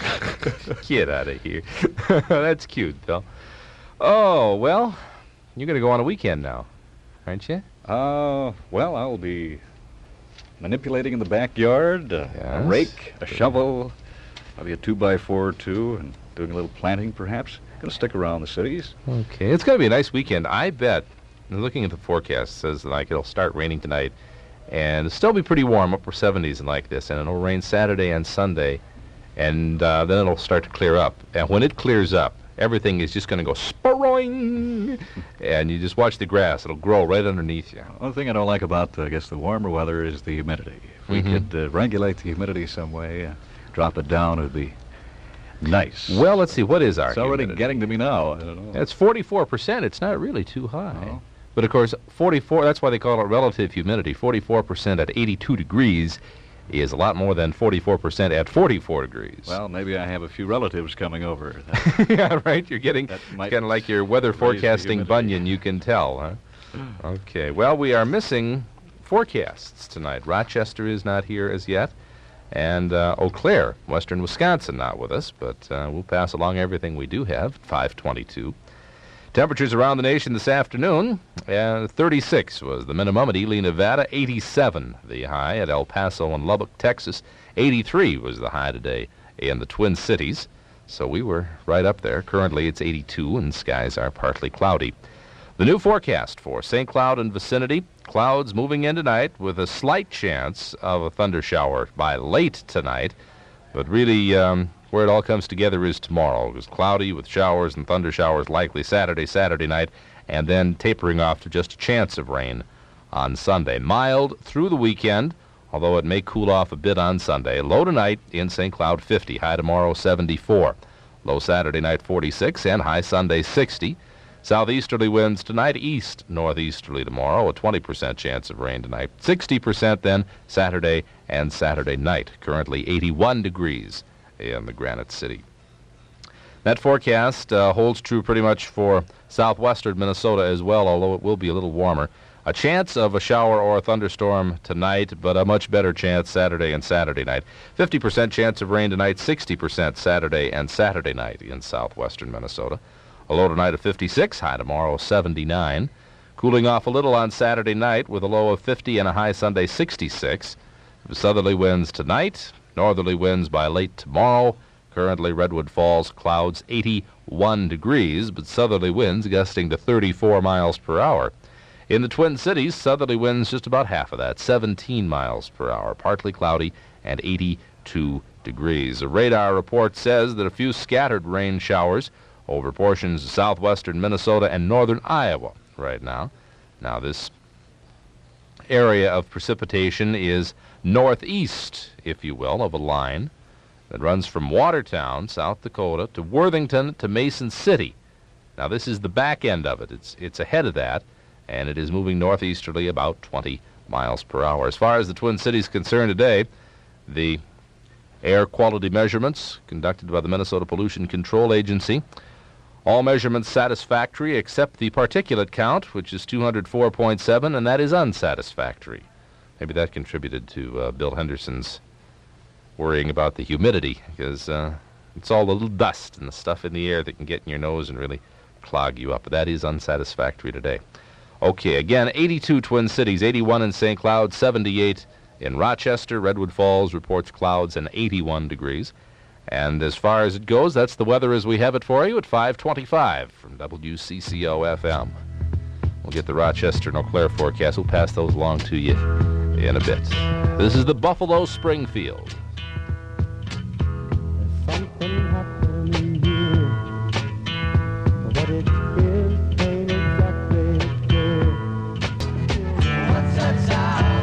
Get out of here. That's cute, Phil. Oh, well, you're going to go on a weekend now, aren't you? Uh, well, I'll be manipulating in the backyard, uh, Yes. a rake, a shovel, maybe a two-by-four or two, and doing a little planting, perhaps. Going to stick around the cities. Okay, it's going to be a nice weekend. I bet, looking at the forecast, it says like it'll start raining tonight, and it'll still be pretty warm, upper seventies and like this, and it'll rain Saturday and Sunday, and uh, then it'll start to clear up. And when it clears up, everything is just going to go sporoing, and you just watch the grass. It'll grow right underneath you. One thing I don't like about, uh, I guess, the warmer weather is the humidity. If we Mhm. could uh, regulate the humidity some way, uh, drop it down, it would be nice. Well, let's see. What is our It's already humidity? getting to me now. I don't know. It's forty-four percent. It's not really too high. But, of course, forty-four, that's why they call it relative humidity. forty-four percent at eighty-two degrees is a lot more than forty-four percent at forty-four degrees. Well, maybe I have a few relatives coming over. Yeah, right. You're getting might kind of like your weather raise the forecasting humidity. bunion, you can tell, huh? Okay. Well, we are missing forecasts tonight. Rochester is not here as yet, and uh, Eau Claire, western Wisconsin, not with us, but uh, we'll pass along everything we do have at five twenty-two. Temperatures around the nation this afternoon, uh, thirty-six was the minimum at Ely, Nevada, eighty-seven the high at El Paso and Lubbock, Texas, eighty-three was the high today in the Twin Cities, so we were right up there. Currently it's eighty-two and skies are partly cloudy. The new forecast for Saint Cloud and vicinity, clouds moving in tonight with a slight chance of a thunder shower by late tonight, but really um, where it all comes together is tomorrow. It was cloudy with showers and thunder showers likely Saturday, Saturday night, and then tapering off to just a chance of rain on Sunday. Mild through the weekend, although it may cool off a bit on Sunday. Low tonight in Saint Cloud, fifty. High tomorrow, seventy-four. Low Saturday night, forty-six, and high Sunday, sixty. Southeasterly winds tonight, east northeasterly tomorrow, a twenty percent chance of rain tonight. sixty percent then Saturday and Saturday night. Currently eighty-one degrees in the Granite City. That forecast uh, holds true pretty much for southwestern Minnesota as well, although it will be a little warmer. A chance of a shower or a thunderstorm tonight, but a much better chance Saturday and Saturday night. fifty percent chance of rain tonight, sixty percent Saturday and Saturday night in southwestern Minnesota. A low tonight of fifty-six, high tomorrow seventy-nine. Cooling off a little on Saturday night with a low of fifty and a high Sunday sixty-six. Southerly winds tonight, northerly winds by late tomorrow. Currently Redwood Falls clouds eighty-one degrees, but southerly winds gusting to thirty-four miles per hour. In the Twin Cities, southerly winds just about half of that, seventeen miles per hour, partly cloudy and eighty-two degrees. A radar report says that a few scattered rain showers over portions of southwestern Minnesota and northern Iowa right now. Now, this area of precipitation is northeast, if you will, of a line that runs from Watertown, South Dakota, to Worthington to Mason City. Now, this is the back end of it. It's, it's ahead of that, and it is moving northeasterly about twenty miles per hour. As far as the Twin Cities concerned today, the air quality measurements conducted by the Minnesota Pollution Control Agency, all measurements satisfactory except the particulate count, which is two hundred four point seven, and that is unsatisfactory. Maybe that contributed to uh, Bill Henderson's worrying about the humidity, because uh, it's all the little dust and the stuff in the air that can get in your nose and really clog you up. But that is unsatisfactory today. Okay, again, eighty-two Twin Cities, eighty-one in Saint Cloud, seventy-eight in Rochester. Redwood Falls reports clouds and eighty-one degrees. And as far as it goes, that's the weather as we have it for you at five twenty-five from W C C O F M. We'll get the Rochester and Eau Claire forecast. We'll pass those along to you in a bit. This is the Buffalo Springfield. Something happening here, but it is ain't exactly clear. What's that sound?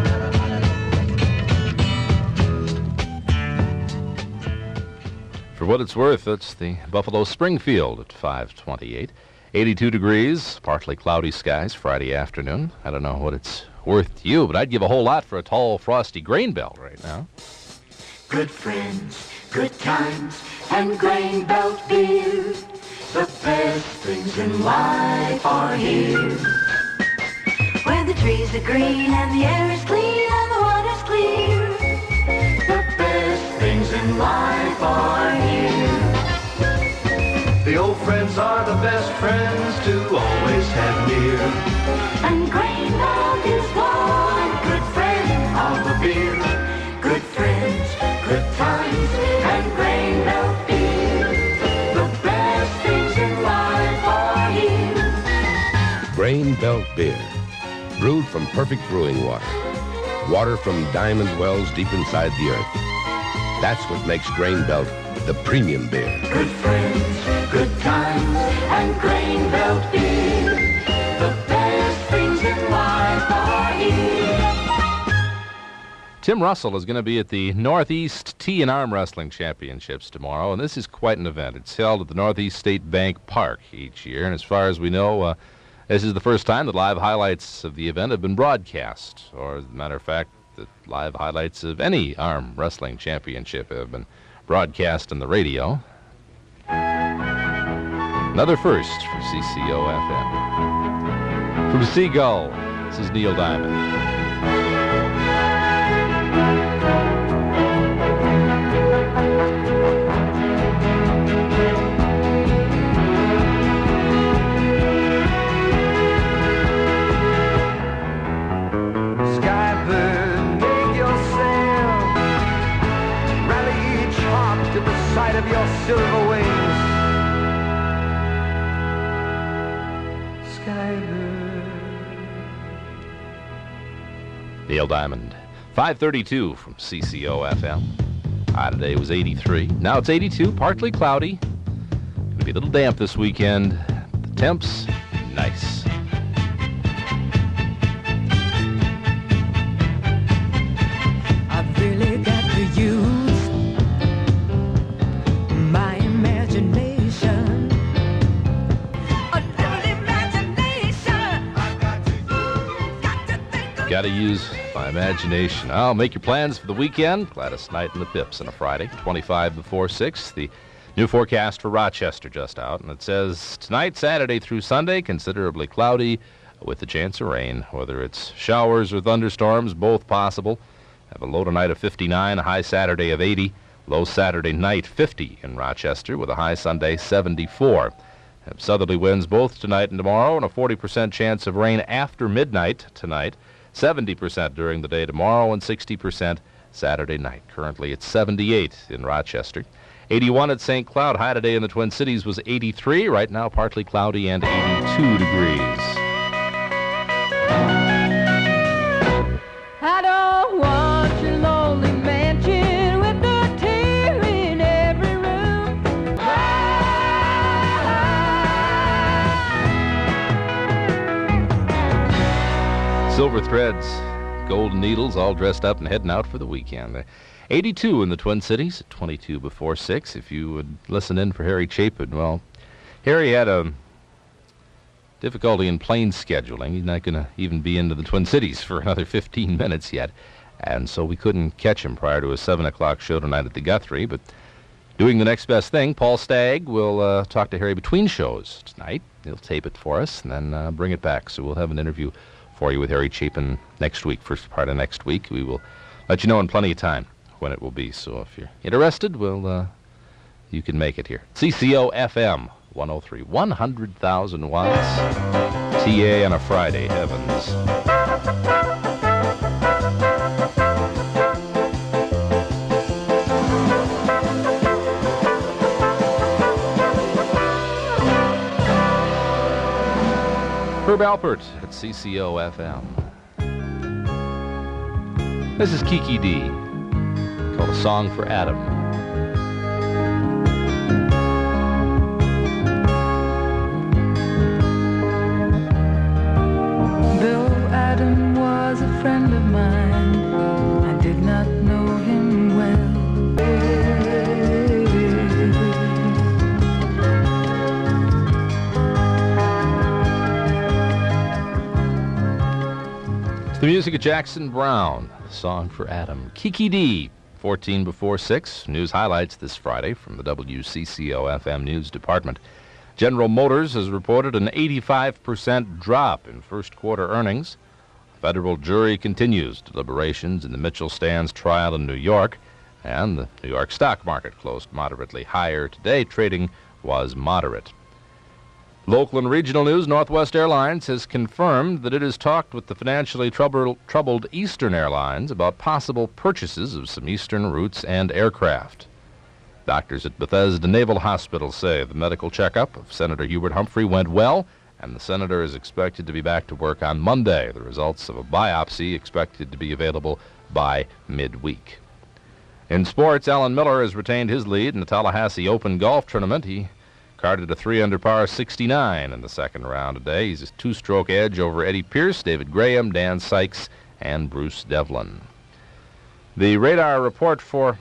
For what it's worth, it's the Buffalo Springfield at five twenty-eight. eighty-two degrees, partly cloudy skies Friday afternoon. I don't know what it's worth to you, but I'd give a whole lot for a tall, frosty grain belt right now. Good friends, good times, and grain belt beer. The best things in life are here. Where the trees are green and the air is clean and the water's clear. The best things in life are here. The old friends are the best friends to always have near. And grain belt is one good friend of the beer. Good friends, good times, and grain belt beer. The best things in life are here. Grain Belt Beer, brewed from perfect brewing water. Water from diamond wells deep inside the earth. That's what makes Grain Belt the premium beer. Good friends, good times, and grain belt beer. The best things in life are here. Tim Russell is going to be at the Northeast Tea and Arm Wrestling Championships tomorrow, and this is quite an event. It's held at the Northeast State Bank Park each year, and as far as we know, uh, this is the first time that live highlights of the event have been broadcast, or as a matter of fact, that live highlights of any arm wrestling championship have been broadcast on the radio. Another first for C C O F M. From Seagull, this is Neil Diamond. Of your silver wings, skybird. Neil Diamond. five thirty-two from C C O F M. High today was eighty-three. Now it's eighty-two, partly cloudy. Going to be a little damp this weekend. The temps, nice. I've really got to use my imagination. A little imagination. Got to use my imagination. I'll make your plans for the weekend. Gladys Knight and the Pips on a Friday, twenty-five before six. The new forecast for Rochester just out, and it says tonight, Saturday through Sunday, considerably cloudy, with a chance of rain, whether it's showers or thunderstorms, both possible. Have a low tonight of fifty-nine, a high Saturday of eighty, low Saturday night fifty in Rochester with a high Sunday seventy-four. Have southerly winds both tonight and tomorrow, and a forty percent chance of rain after midnight tonight, seventy percent during the day tomorrow, and sixty percent Saturday night. Currently it's seventy-eight in Rochester. eighty-one at Saint Cloud. High today in the Twin Cities was eighty-three. Right now partly cloudy and eighty-two degrees. I don't want your lonely mansion with a tear in every room. Silver threads, golden needles, all dressed up and heading out for the weekend. eighty-two in the Twin Cities, twenty-two before six. If you would listen in for Harry Chapin, well, Harry had a difficulty in plane scheduling. He's not going to even be into the Twin Cities for another fifteen minutes yet, and so we couldn't catch him prior to his seven o'clock show tonight at the Guthrie. But doing the next best thing, Paul Stagg will uh, talk to Harry between shows tonight. He'll tape it for us and then uh, bring it back. So we'll have an interview for you with Harry Chapin next week, first part of next week. We will let you know in plenty of time when it will be. So if you're interested, well, uh, you can make it here. C C O F M one oh three, one hundred thousand watts. T A on a Friday, heavens. Herb Alpert at C C O F M. This is Kiki D, called A Song for Adam. Though Adam was a friend of mine, I did not know him well. It's the music of Jackson Brown, A Song for Adam. Kiki D, fourteen before six. News highlights this Friday from the W C C O F M News Department. General Motors has reported an eighty-five percent drop in first quarter earnings. A federal jury continues deliberations in the Mitchell Stands trial in New York, and the New York stock market closed moderately higher today. Trading was moderate. Local and regional news, Northwest Airlines has confirmed that it has talked with the financially troubled, troubled Eastern Airlines about possible purchases of some Eastern routes and aircraft. Doctors at Bethesda Naval Hospital say the medical checkup of Senator Hubert Humphrey went well, and the senator is expected to be back to work on Monday. The results of a biopsy expected to be available by midweek. In sports, Alan Miller has retained his lead in the Tallahassee Open Golf Tournament. He carded a three under par sixty-nine in the second round today. He's a two-stroke edge over Eddie Pierce, David Graham, Dan Sykes, and Bruce Devlin. The radar report for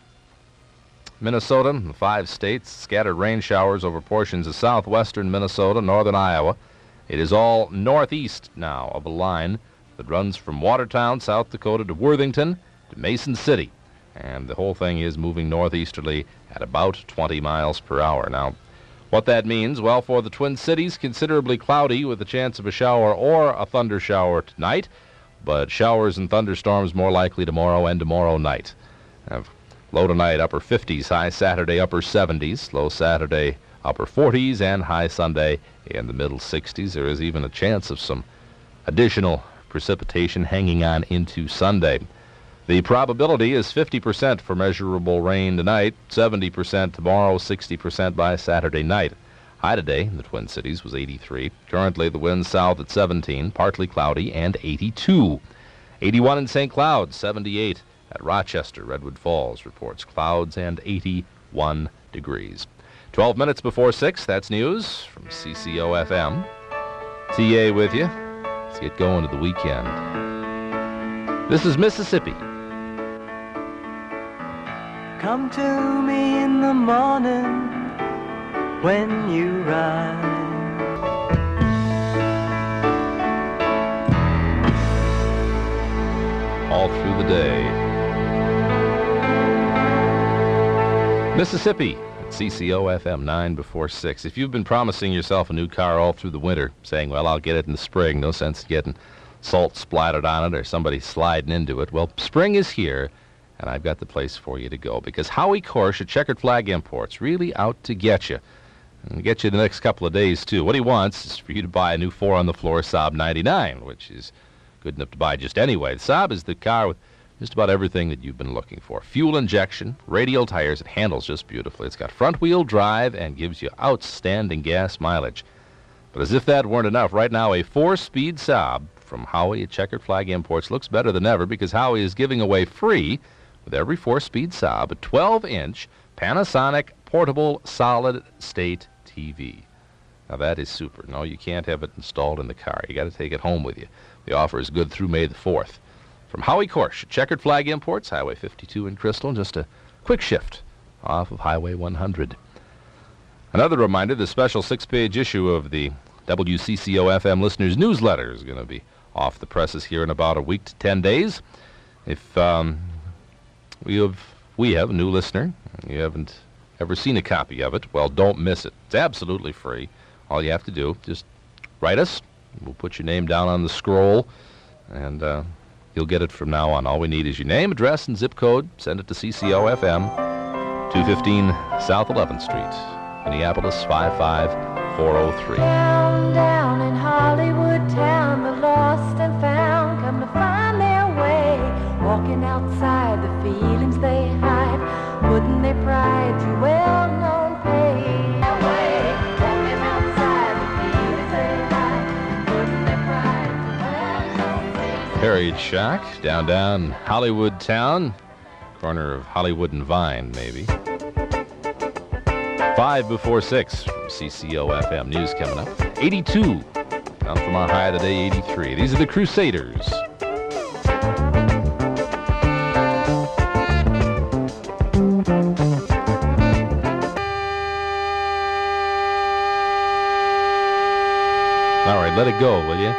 Minnesota, the five states, scattered rain showers over portions of southwestern Minnesota, northern Iowa. It is all northeast now of a line that runs from Watertown, South Dakota, to Worthington, to Mason City. And the whole thing is moving northeasterly at about twenty miles per hour. Now, what that means, well, for the Twin Cities, considerably cloudy with a chance of a shower or a thunder shower tonight, but showers and thunderstorms more likely tomorrow and tomorrow night. Have low tonight, upper fifties, high Saturday, upper seventies, low Saturday, upper forties, and high Sunday in the middle sixties. There is even a chance of some additional precipitation hanging on into Sunday. The probability is fifty percent for measurable rain tonight, seventy percent tomorrow, sixty percent by Saturday night. High today in the Twin Cities was eighty-three. Currently the wind south at seventeen, partly cloudy, and eighty-two. eighty-one in Saint Cloud, seventy-eight at Rochester. Redwood Falls reports clouds and eighty-one degrees. twelve minutes before six, that's news from C C O F M. T A with you. Let's get going to the weekend. This is Mississippi. Come to me in the morning when you rise. All through the day. Mississippi, C C O F M, nine before six. If you've been promising yourself a new car all through the winter, saying, well, I'll get it in the spring, no sense getting salt splattered on it or somebody sliding into it. Well, spring is here, and I've got the place for you to go, because Howie Korsh at Checkered Flag Imports really out to get you, and get you the next couple of days, too. What he wants is for you to buy a new four-on-the-floor Saab ninety-nine, which is good enough to buy just anyway. The Saab is the car with just about everything that you've been looking for. Fuel injection, radial tires, it handles just beautifully. It's got front-wheel drive and gives you outstanding gas mileage. But as if that weren't enough, right now a four-speed Saab from Howie at Checkered Flag Imports looks better than ever, because Howie is giving away free, with every four-speed Saab, a twelve-inch Panasonic portable solid-state T V. Now that is super. No, you can't have it installed in the car. You got to take it home with you. The offer is good through May the fourth. From Howie Korsh at Checkered Flag Imports, Highway fifty-two in Crystal, just a quick shift off of Highway one hundred. Another reminder, the special six-page issue of the W C C O F M Listeners Newsletter is going to be off the presses here in about a week to ten days. If um, we have we have a new listener, and you haven't ever seen a copy of it, well, don't miss it. It's absolutely free. All you have to do, just write us. We'll put your name down on the scroll, and uh, you'll get it from now on. All we need is your name, address, and zip code. Send it to C C O F M, two fifteen South eleventh Street, Minneapolis five five four oh three. Down, down in Hollywood town, the lost and found come to find their way. Walking outside the feelings they hide, putting their pride to well-known pay. Away, walking outside the feelings they hide, putting their pride to well-known pay. Harriet Shack, down, down Hollywood town, corner of Hollywood and Vine, maybe. Five before six from C C O F M. News coming up. eighty-two, down from our high today, eighty-three. These are the Crusaders. All right, let it go, will you?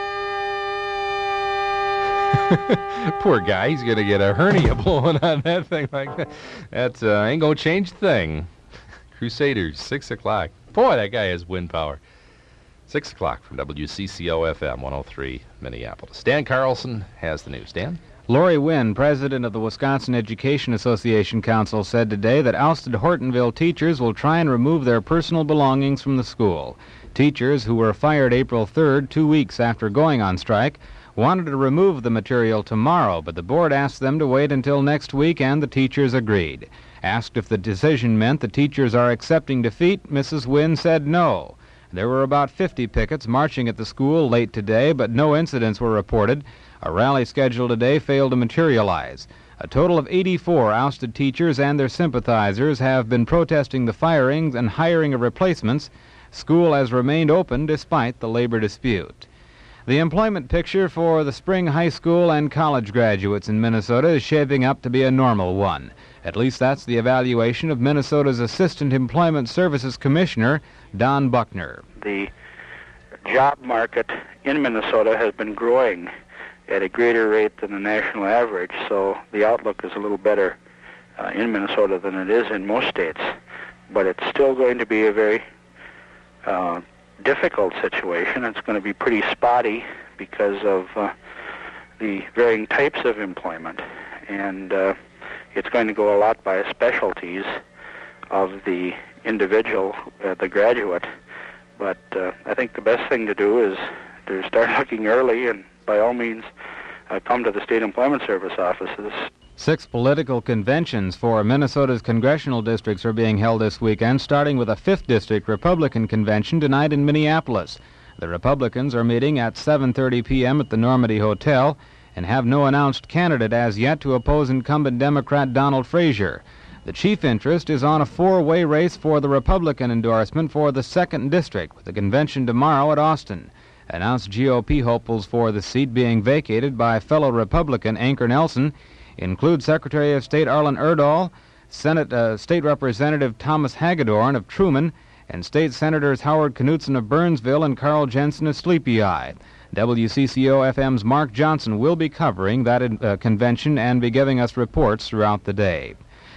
Poor guy, he's going to get a hernia blowing on that thing like that. That uh, ain't going to change a thing. Crusaders, six o'clock. Boy, that guy has wind power. six o'clock from W C C O F M one oh three, Minneapolis. Dan Carlson has the news. Dan? Lori Wynn, president of the Wisconsin Education Association Council, said today that ousted Hortonville teachers will try and remove their personal belongings from the school. Teachers who were fired April third, two weeks after going on strike, wanted to remove the material tomorrow, but the board asked them to wait until next week, and the teachers agreed. Asked if the decision meant the teachers are accepting defeat, Missus Wynn said no. There were about fifty pickets marching at the school late today, but no incidents were reported. A rally scheduled today failed to materialize. A total of eighty-four ousted teachers and their sympathizers have been protesting the firings and hiring of replacements. School has remained open despite the labor dispute. The employment picture for the spring high school and college graduates in Minnesota is shaping up to be a normal one. At least that's the evaluation of Minnesota's Assistant Employment Services Commissioner, Don Buckner. The job market in Minnesota has been growing at a greater rate than the national average, so the outlook is a little better uh, in Minnesota than it is in most states. But it's still going to be a very uh, difficult situation. It's going to be pretty spotty because of uh, the varying types of employment, and uh, it's going to go a lot by specialties of the individual, uh, the graduate. But uh, I think the best thing to do is to start looking early, and by all means uh, come to the State Employment Service offices. Six political conventions for Minnesota's congressional districts are being held this weekend, starting with a fifth District Republican convention tonight in Minneapolis. The Republicans are meeting at seven thirty p.m. at the Normandy Hotel and have no announced candidate as yet to oppose incumbent Democrat Donald Frazier. The chief interest is on a four-way race for the Republican endorsement for the second District, with the convention tomorrow at Austin. Announced G O P hopefuls for the seat being vacated by fellow Republican Anker Nelson include Secretary of State Arlen Erdahl, Senate uh, State Representative Thomas Hagedorn of Truman, and State Senators Howard Knutson of Burnsville and Carl Jensen of Sleepy Eye. W C C O F M's Mark Johnson will be covering that uh, convention and be giving us reports throughout the day.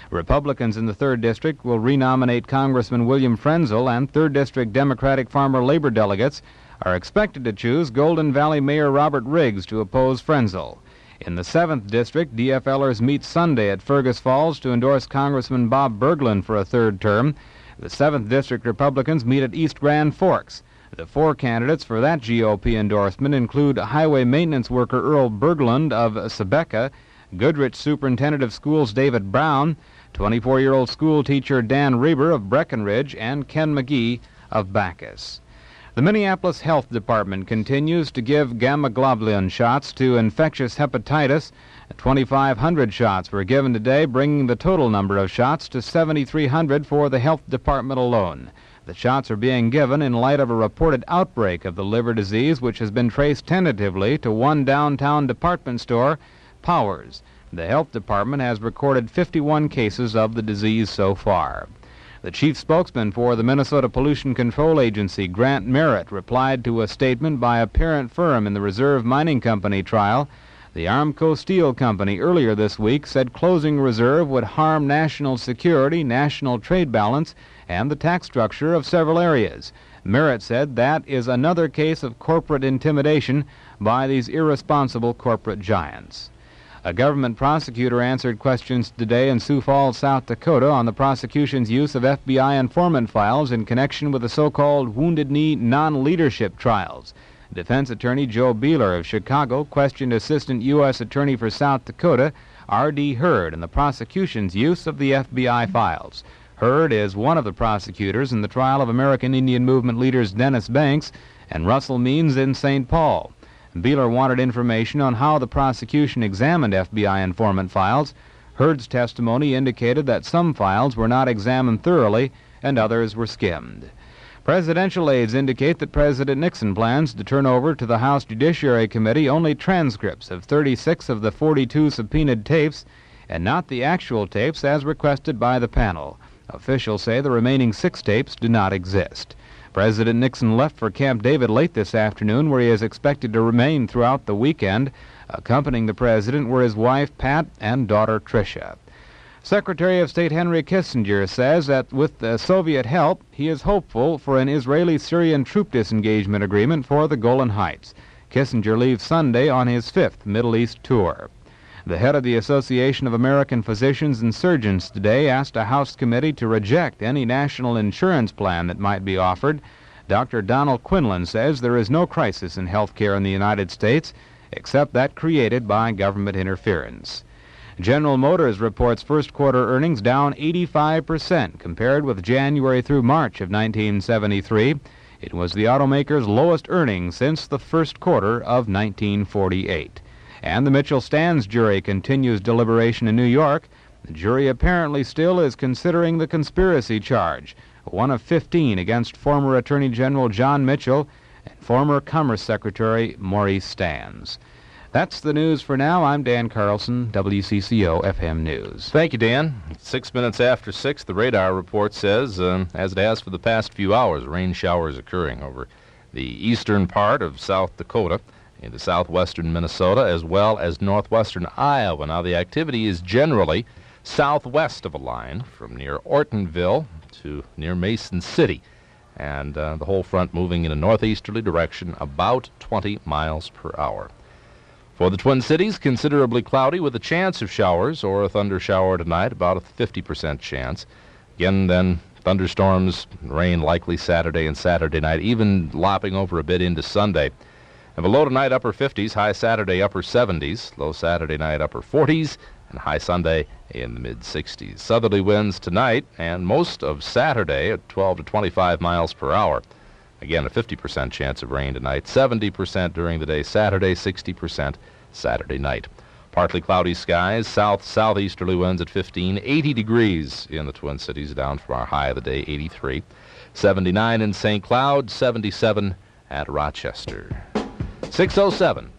Republicans in the third District will renominate Congressman William Frenzel, and third District Democratic Farmer Labor delegates are expected to choose Golden Valley Mayor Robert Riggs to oppose Frenzel. In the seventh District, DFLers meet Sunday at Fergus Falls to endorse Congressman Bob Berglund for a third term. The seventh District Republicans meet at East Grand Forks. The four candidates for that G O P endorsement include highway maintenance worker Earl Berglund of Sebeka, Goodrich Superintendent of Schools David Brown, twenty-four-year-old school teacher Dan Reber of Breckenridge, and Ken McGee of Bacchus. The Minneapolis Health Department continues to give gamma globulin shots to infectious hepatitis. twenty-five hundred shots were given today, bringing the total number of shots to seventy-three hundred for the health department alone. The shots are being given in light of a reported outbreak of the liver disease, which has been traced tentatively to one downtown department store, Powers. The health department has recorded fifty-one cases of the disease so far. The chief spokesman for the Minnesota Pollution Control Agency, Grant Merritt, replied to a statement by a parent firm in the Reserve Mining Company trial. The Armco Steel Company earlier this week said closing Reserve would harm national security, national trade balance, and the tax structure of several areas. Merritt said that is another case of corporate intimidation by these irresponsible corporate giants. A government prosecutor answered questions today in Sioux Falls, South Dakota, on the prosecution's use of F B I informant files in connection with the so-called Wounded Knee non-leadership trials. Defense attorney Joe Beeler of Chicago questioned Assistant U S Attorney for South Dakota, R D Hurd, in the prosecution's use of the F B I files. Hurd is one of the prosecutors in the trial of American Indian Movement leaders Dennis Banks and Russell Means in Saint Paul. Beeler wanted information on how the prosecution examined F B I informant files. Hurd's testimony indicated that some files were not examined thoroughly and others were skimmed. Presidential aides indicate that President Nixon plans to turn over to the House Judiciary Committee only transcripts of thirty-six of the forty-two subpoenaed tapes and not the actual tapes as requested by the panel. Officials say the remaining six tapes do not exist. President Nixon left for Camp David late this afternoon, where he is expected to remain throughout the weekend. Accompanying the president were his wife, Pat, and daughter, Tricia. Secretary of State Henry Kissinger says that with the Soviet help, he is hopeful for an Israeli-Syrian troop disengagement agreement for the Golan Heights. Kissinger leaves Sunday on his fifth Middle East tour. The head of the Association of American Physicians and Surgeons today asked a House committee to reject any national insurance plan that might be offered. Doctor Donald Quinlan says there is no crisis in health care in the United States except that created by government interference. General Motors reports first quarter earnings down eighty-five percent compared with January through March of nineteen seventy-three. It was the automaker's lowest earnings since the first quarter of nineteen forty-eight. And the Mitchell-Stans jury continues deliberation in New York. The jury apparently still is considering the conspiracy charge, one of fifteen against former Attorney General John Mitchell and former Commerce Secretary Maurice Stans. That's the news for now. I'm Dan Carlson, W C C O F M News. Thank you, Dan. Six minutes after six, the radar report says, um, as it has for the past few hours, rain showers occurring over the eastern part of South Dakota, into southwestern Minnesota, as well as northwestern Iowa. Now, the activity is generally southwest of a line from near Ortonville to near Mason City, and uh, the whole front moving in a northeasterly direction about twenty miles per hour. For the Twin Cities, considerably cloudy with a chance of showers or a thunder shower tonight, about a fifty percent chance. Again, then, thunderstorms, rain likely Saturday and Saturday night, even lopping over a bit into Sunday. And the low tonight, upper fifties, high Saturday, upper seventies, low Saturday night, upper forties, and high Sunday in the mid-sixties. Southerly winds tonight and most of Saturday at twelve to twenty-five miles per hour. Again, a fifty percent chance of rain tonight, seventy percent during the day Saturday, sixty percent Saturday night. Partly cloudy skies, south-southeasterly winds at fifteen, eighty degrees in the Twin Cities, down from our high of the day, eighty-three. seventy-nine in Saint Cloud, seventy-seven at Rochester. six oh seven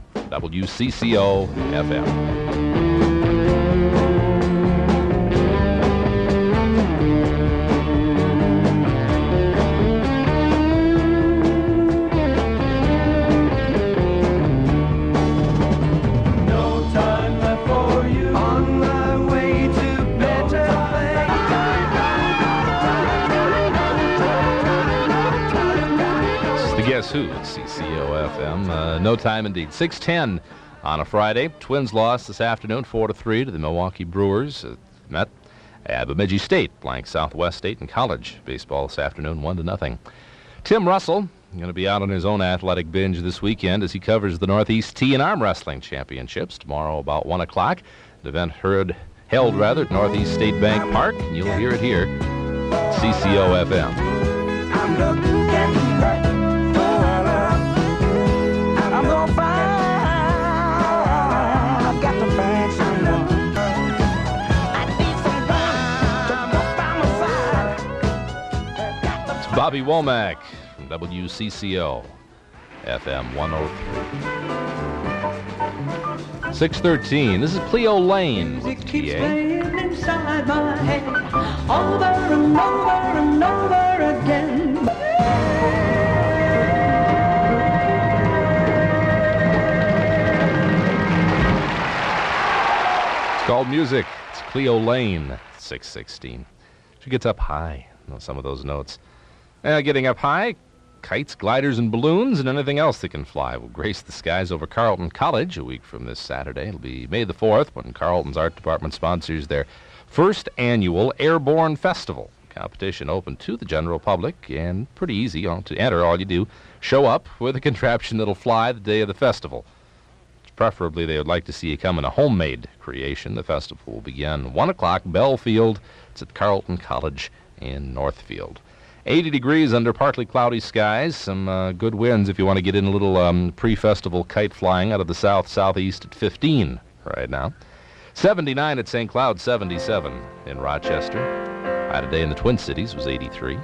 W C C O F M. No time left for you. On my way to better. Guess Who at C C O F M. Uh, no time indeed. six ten on a Friday. Twins lost this afternoon four to three to the Milwaukee Brewers. Uh, met at Bemidji State, blank Southwest State in college baseball this afternoon, one to nothing. Tim Russell going to be out on his own athletic binge this weekend as he covers the Northeast Tea and Arm Wrestling Championships tomorrow about one o'clock. The event heard, held rather at Northeast State Bank Park, and you'll hear it here at C C O F M. I'm looking back for love. I'm gonna find. I've got to find someone. I need someone to walk by my side. It's Bobby Womack from W C C O F M one oh three. six thirteen. This is Cleo Lane with Music T keeps A. playing inside my head, over and over and over again. It's called music. It's Cleo Lane. six sixteen. She gets up high. You know some of those notes. Uh, getting up high, kites, gliders, and balloons, and anything else that can fly will grace the skies over Carleton College a week from this Saturday. It'll be May the fourth when Carleton's art department sponsors their first annual Airborne Festival. Competition open to the general public and pretty easy you know, to enter. All you do, show up with a contraption that'll fly the day of the festival. Preferably, they would like to see you come in a homemade creation. The festival will begin one o'clock, Belfield. It's at Carleton College in Northfield. eighty degrees under partly cloudy skies. Some uh, good winds if you want to get in a little um, pre-festival kite flying out of the south-southeast at fifteen right now. seventy-nine at Saint Cloud, seventy-seven in Rochester. High today in the Twin Cities was eighty-three.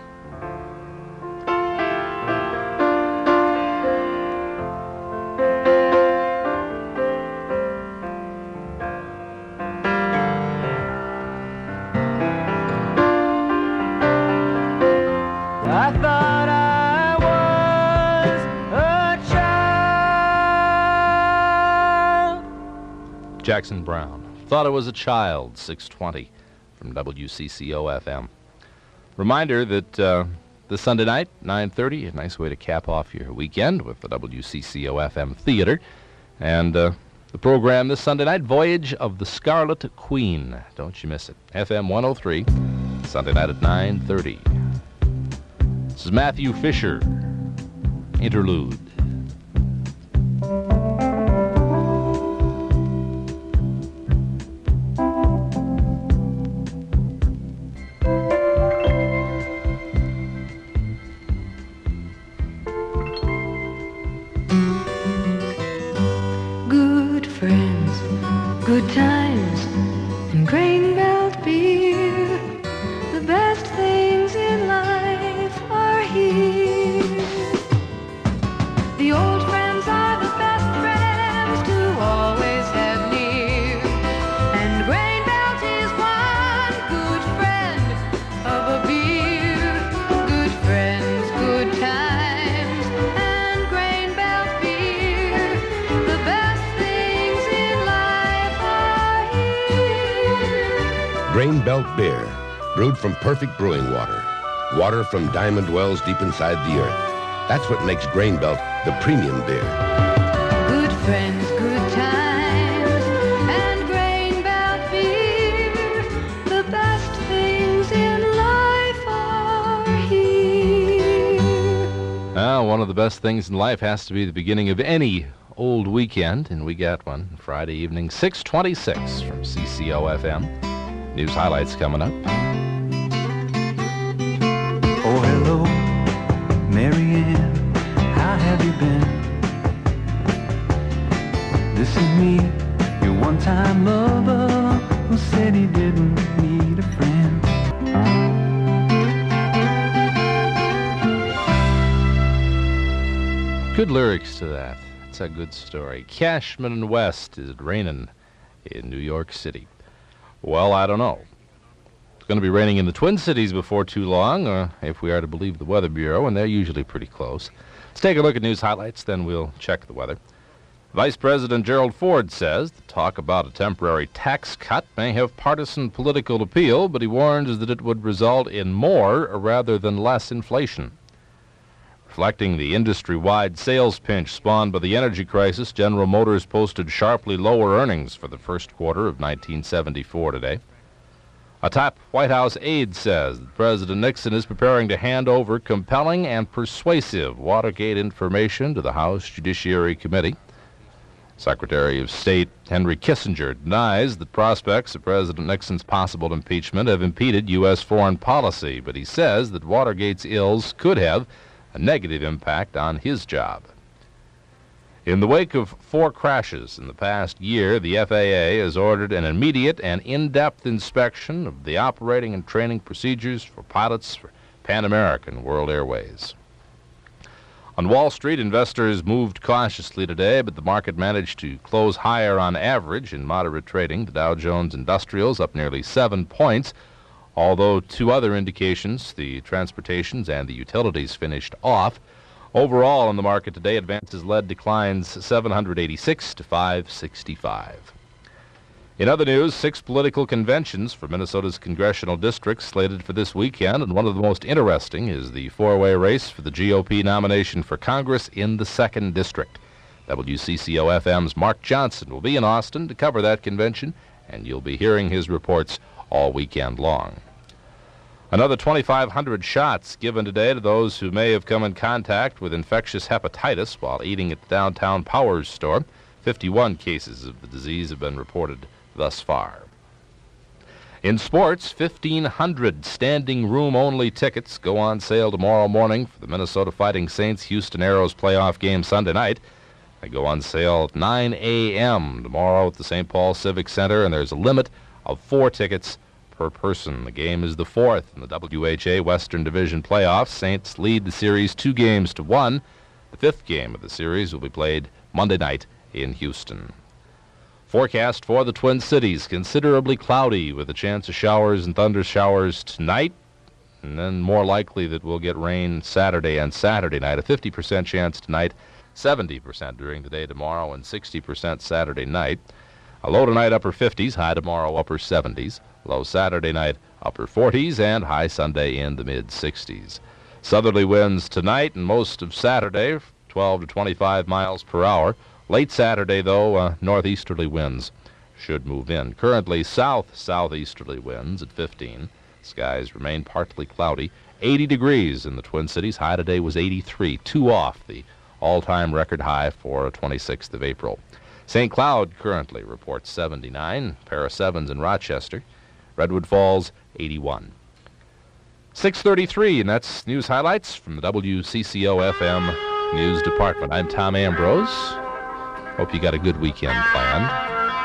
I thought I was a child. Jackson Brown. Thought I was a child, six twenty from W C C O F M. Reminder that uh, this Sunday night, nine thirty, a nice way to cap off your weekend with the W C C O F M Theater. And uh, the program this Sunday night, Voyage of the Scarlet Queen. Don't you miss it. F M one oh three, Sunday night at nine thirty. This is Matthew Fisher, Interlude. Good friends, good times, and grain belt beer. The best things in life are here. The old friends are the best friends to always have near. And grain belt is one good friend of a beer. Good friends, good times, and grain belt beer. The best things in life are here. Grain Belt Beer, brewed from perfect brewing water. Water from diamond wells deep inside the earth. That's what makes Grain Belt the premium beer. Good friends, good times, and grain belt beer. The best things in life are here. Ah, one of the best things in life has to be the beginning of any old weekend, and we got one Friday evening, six twenty-six from C C O F M. News highlights coming up. Oh, hello, Marianne, how have you been? This is me, your one-time lover, who said he didn't need a friend. Good lyrics to that. It's a good story. Cashman and West, is it raining in New York City? Well, I don't know. It's going to be raining in the Twin Cities before too long, uh, if we are to believe the Weather Bureau, and they're usually pretty close. Let's take a look at news highlights, then we'll check the weather. Vice President Gerald Ford says the talk about a temporary tax cut may have partisan political appeal, but he warns that it would result in more rather than less inflation. Reflecting the industry-wide sales pinch spawned by the energy crisis, General Motors posted sharply lower earnings for the first quarter of nineteen seventy-four today. A top White House aide says that President Nixon is preparing to hand over compelling and persuasive Watergate information to the House Judiciary Committee. Secretary of State Henry Kissinger denies that prospects of President Nixon's possible impeachment have impeded U S foreign policy, but he says that Watergate's ills could have a negative impact on his job. In the wake of four crashes in the past year, the F A A has ordered an immediate and in-depth inspection of the operating and training procedures for pilots for Pan American World Airways. On Wall Street, investors moved cautiously today, but the market managed to close higher on average in moderate trading. The Dow Jones Industrials up nearly seven points, although two other indications, the transportations and the utilities, finished off. Overall in the market today, advances led declines seven hundred eighty-six to five sixty-five. In other news, six political conventions for Minnesota's congressional districts slated for this weekend, and one of the most interesting is the four-way race for the G O P nomination for Congress in the second District. W C C O F M's Mark Johnson will be in Austin to cover that convention, and you'll be hearing his reports all weekend long. Another twenty-five hundred shots given today to those who may have come in contact with infectious hepatitis while eating at the downtown Powers store. fifty-one cases of the disease have been reported thus far. In sports, fifteen hundred standing room only tickets go on sale tomorrow morning for the Minnesota Fighting Saints Houston Aeros playoff game Sunday night. They go on sale at nine a.m. tomorrow at the Saint Paul Civic Center, and there's a limit of four tickets per person. The game is the fourth in the W H A Western Division playoffs. Saints lead the series two games to one. The fifth game of the series will be played Monday night in Houston. Forecast for the Twin Cities, considerably cloudy with a chance of showers and thunder showers tonight, and then more likely that we'll get rain Saturday and Saturday night. A fifty percent chance tonight, seventy percent during the day tomorrow, and sixty percent Saturday night. A low tonight, upper fifties, high tomorrow, upper seventies. Low Saturday night, upper forties, and high Sunday in the mid-sixties. Southerly winds tonight and most of Saturday, twelve to twenty-five miles per hour. Late Saturday, though, uh, northeasterly winds should move in. Currently, south-southeasterly winds at fifteen. Skies remain partly cloudy. eighty degrees in the Twin Cities. High today was eighty-three, two off the all-time record high for twenty-sixth of April. Saint Cloud currently reports seventy-nine. Pair of sevens in Rochester. Redwood Falls, eighty-one. six thirty-three, and that's news highlights from the W C C O F M News Department. I'm Tom Ambrose. Hope you got a good weekend planned.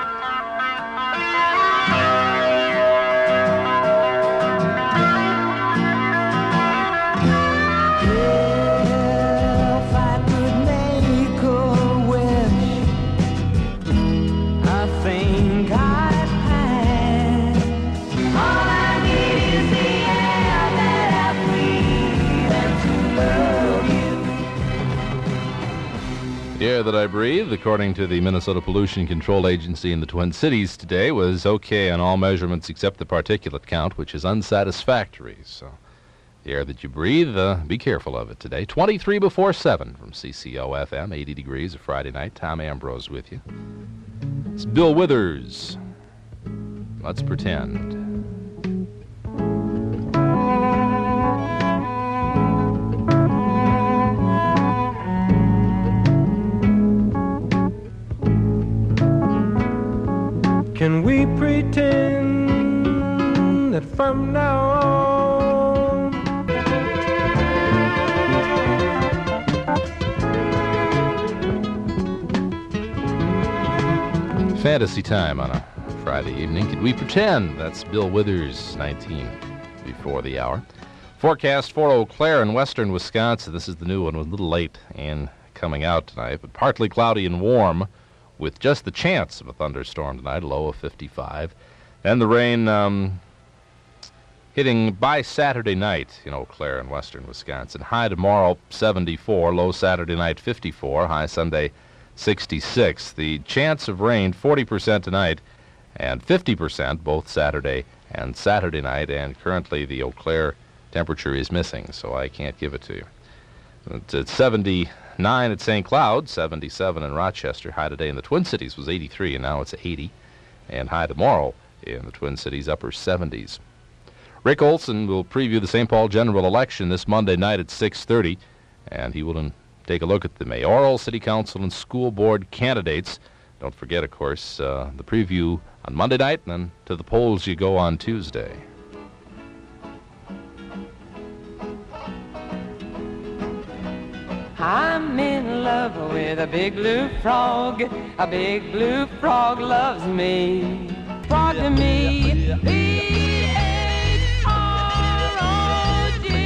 The air that I breathe, according to the Minnesota Pollution Control Agency in the Twin Cities today, was okay on all measurements except the particulate count, which is unsatisfactory. So the air that you breathe, uh, be careful of it today. twenty-three before seven from C C O F M, eighty degrees, a Friday night. Tom Ambrose with you. It's Bill Withers. Let's pretend. Can we pretend that from now on fantasy time on a Friday evening? Can we pretend? That's Bill Withers, nineteen before the hour. Forecast for Eau Claire in western Wisconsin. This is the new one. It was a little late in coming out tonight, but partly cloudy and warm, with just the chance of a thunderstorm tonight, a low of fifty-five. And the rain um, hitting by Saturday night in Eau Claire in western Wisconsin. High tomorrow, seventy-four. Low Saturday night, fifty-four. High Sunday, sixty-six. The chance of rain, forty percent tonight and fifty percent both Saturday and Saturday night. And currently the Eau Claire temperature is missing, so I can't give it to you. It's at seventy-nine at Saint Cloud, seventy-seven in Rochester. High today in the Twin Cities was eighty-three, and now it's eighty. And high tomorrow in the Twin Cities, upper seventies. Rick Olson will preview the Saint Paul general election this Monday night at six thirty, and he will take a look at the mayoral, city council, and school board candidates. Don't forget, of course, uh, the preview on Monday night, and then to the polls you go on Tuesday. I'm in love with a big blue frog. A big blue frog loves me. Frog to me. B H R O G.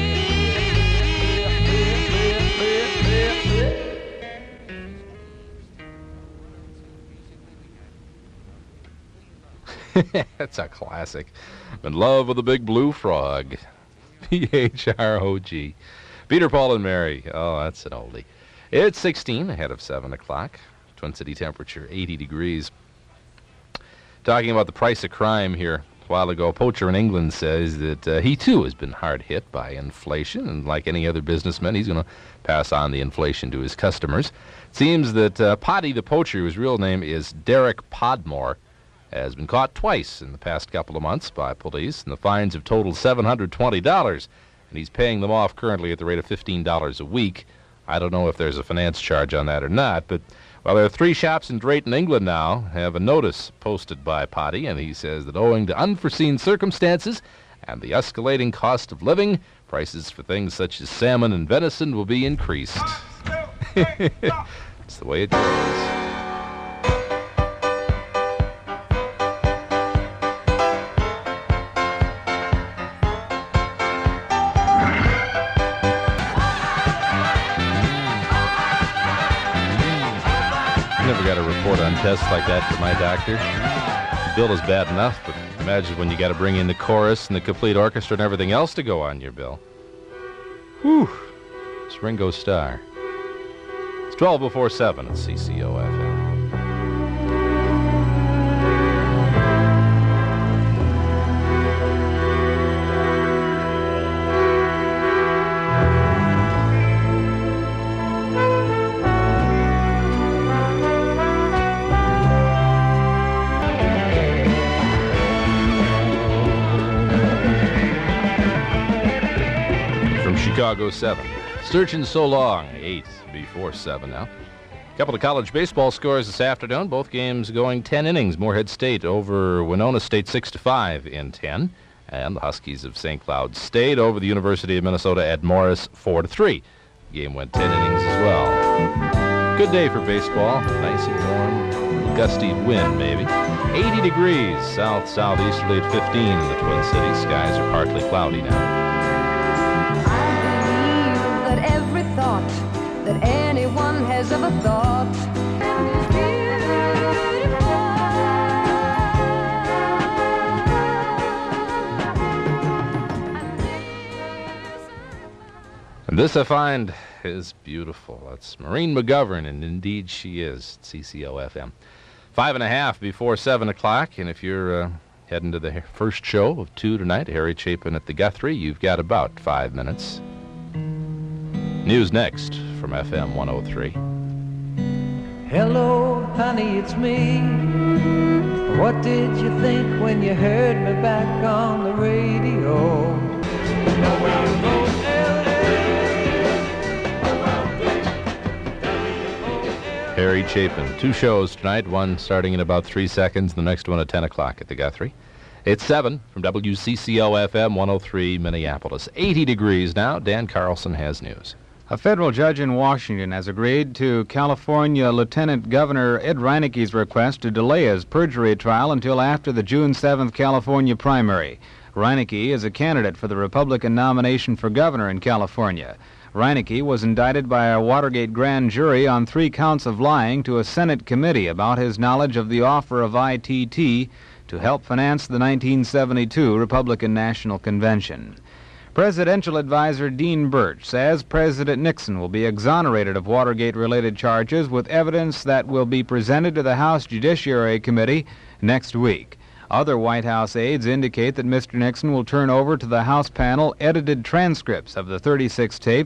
That's a classic. I'm in love with a big blue frog. P H R O G. Peter, Paul, and Mary. Oh, that's an oldie. It's sixteen ahead of seven o'clock. Twin City temperature eighty degrees. Talking about the price of crime here a while ago, a poacher in England says that uh, he too has been hard hit by inflation, and like any other businessman, he's going to pass on the inflation to his customers. It seems that uh, Poddy the poacher, whose real name is Derek Podmore, has been caught twice in the past couple of months by police, and the fines have totaled seven hundred twenty dollars. And he's paying them off currently at the rate of fifteen dollars a week. I don't know if there's a finance charge on that or not, but well, there are three shops in Drayton, England now, have a notice posted by Poddy, and he says that owing to unforeseen circumstances and the escalating cost of living, prices for things such as salmon and venison will be increased. That's the way it goes. Got a report on tests like that for my doctor. The bill is bad enough, but imagine when you got to bring in the chorus and the complete orchestra and everything else to go on your bill. Whew. It's Ringo Starr. It's twelve before seven at C C O F M. Chicago seven. Sturgeon so long, eight before seven now. A couple of college baseball scores this afternoon. Both games going ten innings. Moorhead State over Winona State six to five in ten. And the Huskies of Saint Cloud State over the University of Minnesota at Morris four to three. The game went ten innings as well. Good day for baseball. Nice and warm. Gusty wind, maybe. eighty degrees. South southeasterly at fifteen in the Twin Cities. Skies are partly cloudy now. Every thought that anyone has ever thought is beautiful. And this I find is beautiful. That's Maureen McGovern, and indeed she is at C C O F M. Five and a half before seven o'clock, and if you're uh, heading to the first show of two tonight, Harry Chapin at the Guthrie, you've got about five minutes. News next from F M one oh three. Hello, honey, it's me. What did you think when you heard me back on the radio? Harry Chapin. Two shows tonight, one starting in about three seconds, the next one at ten o'clock at the Guthrie. It's seven from W C C O F M one oh three, Minneapolis. eighty degrees now. Dan Carlson has news. A federal judge in Washington has agreed to California Lieutenant Governor Ed Reineke's request to delay his perjury trial until after the June seventh California primary. Reineke is a candidate for the Republican nomination for governor in California. Reineke was indicted by a Watergate grand jury on three counts of lying to a Senate committee about his knowledge of the offer of I T T to help finance the nineteen seventy-two Republican National Convention. Presidential advisor Dean Birch says President Nixon will be exonerated of Watergate-related charges with evidence that will be presented to the House Judiciary Committee next week. Other White House aides indicate that Mister Nixon will turn over to the House panel edited transcripts of the thirty-six tapes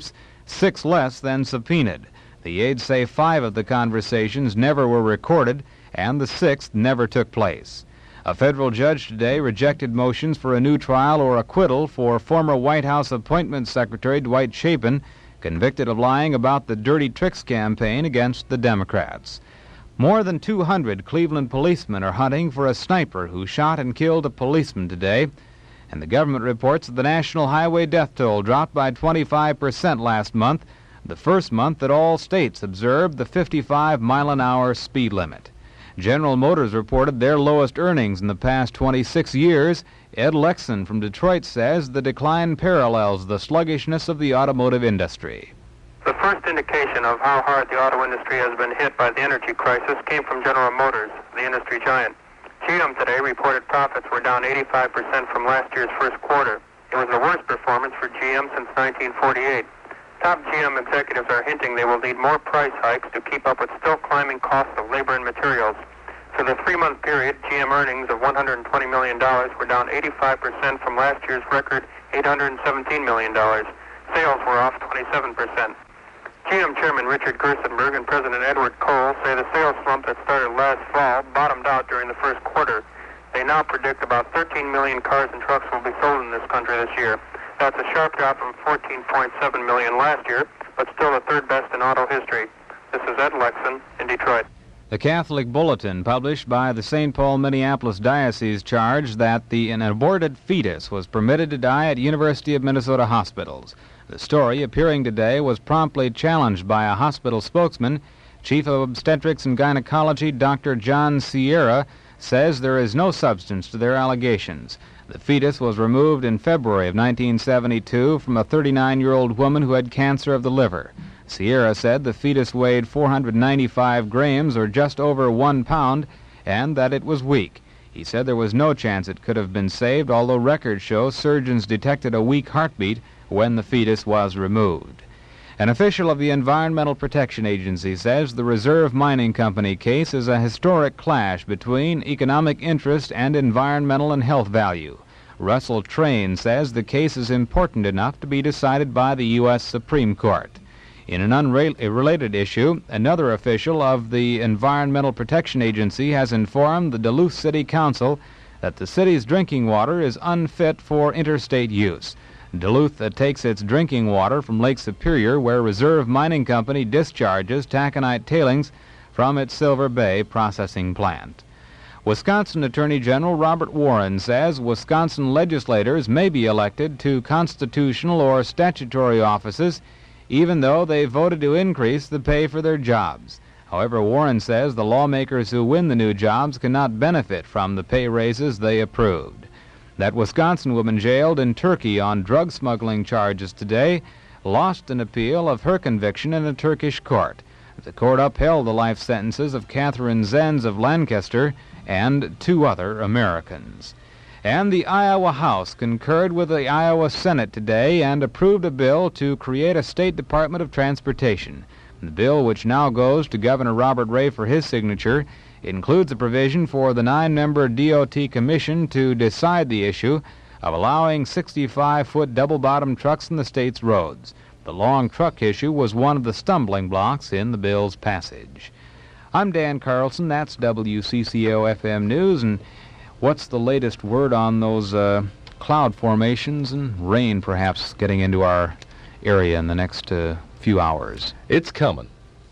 six less than subpoenaed. The aides say five of the conversations never were recorded, and the sixth never took place. A federal judge today rejected motions for a new trial or acquittal for former White House Appointments Secretary Dwight Chapin, convicted of lying about the Dirty Tricks campaign against the Democrats. More than two hundred Cleveland policemen are hunting for a sniper who shot and killed a policeman today, and the government reports that the national highway death toll dropped by twenty-five percent last month, the first month that all states observed the fifty-five mile an hour speed limit. General Motors reported their lowest earnings in the past twenty-six years. Ed Lexon from Detroit says the decline parallels the sluggishness of the automotive industry. The first indication of how hard the auto industry has been hit by the energy crisis came from General Motors, the industry giant. G M today reported profits were down eighty-five percent from last year's first quarter. It was the worst performance for G M since nineteen forty-eight. Top G M executives are hinting they will need more price hikes to keep up with still climbing costs of labor and materials. For the three-month period, G M earnings of one hundred twenty million dollars were down eighty-five percent from last year's record eight hundred seventeen million dollars. Sales were off twenty-seven percent. G M Chairman Richard Gerstenberg and President Edward Cole say the sales slump that started last fall bottomed out during the first quarter. They now predict about thirteen million cars and trucks will be sold in this country this year. That's a sharp drop from fourteen point seven million last year, but still the third best in auto history. This is Ed Lexon in Detroit. The Catholic Bulletin, published by the Saint Paul Minneapolis Diocese, charged that the, an aborted fetus was permitted to die at University of Minnesota hospitals. The story, appearing today, was promptly challenged by a hospital spokesman. Chief of Obstetrics and Gynecology, Doctor John Sierra, says there is no substance to their allegations. The fetus was removed in February of nineteen seventy-two from a thirty-nine-year-old woman who had cancer of the liver. Sierra said the fetus weighed four hundred ninety-five grams, or just over one pound, and that it was weak. He said there was no chance it could have been saved, although records show surgeons detected a weak heartbeat when the fetus was removed. An official of the Environmental Protection Agency says the Reserve Mining Company case is a historic clash between economic interest and environmental and health value. Russell Train says the case is important enough to be decided by the U S Supreme Court. In an unrelated issue, another official of the Environmental Protection Agency has informed the Duluth City Council that the city's drinking water is unfit for interstate use. Duluth uh, takes its drinking water from Lake Superior, where Reserve Mining Company discharges taconite tailings from its Silver Bay processing plant. Wisconsin Attorney General Robert Warren says Wisconsin legislators may be elected to constitutional or statutory offices even though they voted to increase the pay for their jobs. However, Warren says the lawmakers who win the new jobs cannot benefit from the pay raises they approved. That Wisconsin woman jailed in Turkey on drug smuggling charges today lost an appeal of her conviction in a Turkish court. The court upheld the life sentences of Catherine Zenz of Lancaster and two other Americans. And the Iowa House concurred with the Iowa Senate today and approved a bill to create a State Department of Transportation. The bill, which now goes to Governor Robert Ray for his signature, includes a provision for the nine-member D O T Commission to decide the issue of allowing sixty-five foot double-bottom trucks in the state's roads. The long truck issue was one of the stumbling blocks in the bill's passage. I'm Dan Carlson. That's W C C O F M News. And what's the latest word on those uh, cloud formations and rain perhaps getting into our area in the next uh, few hours? It's coming.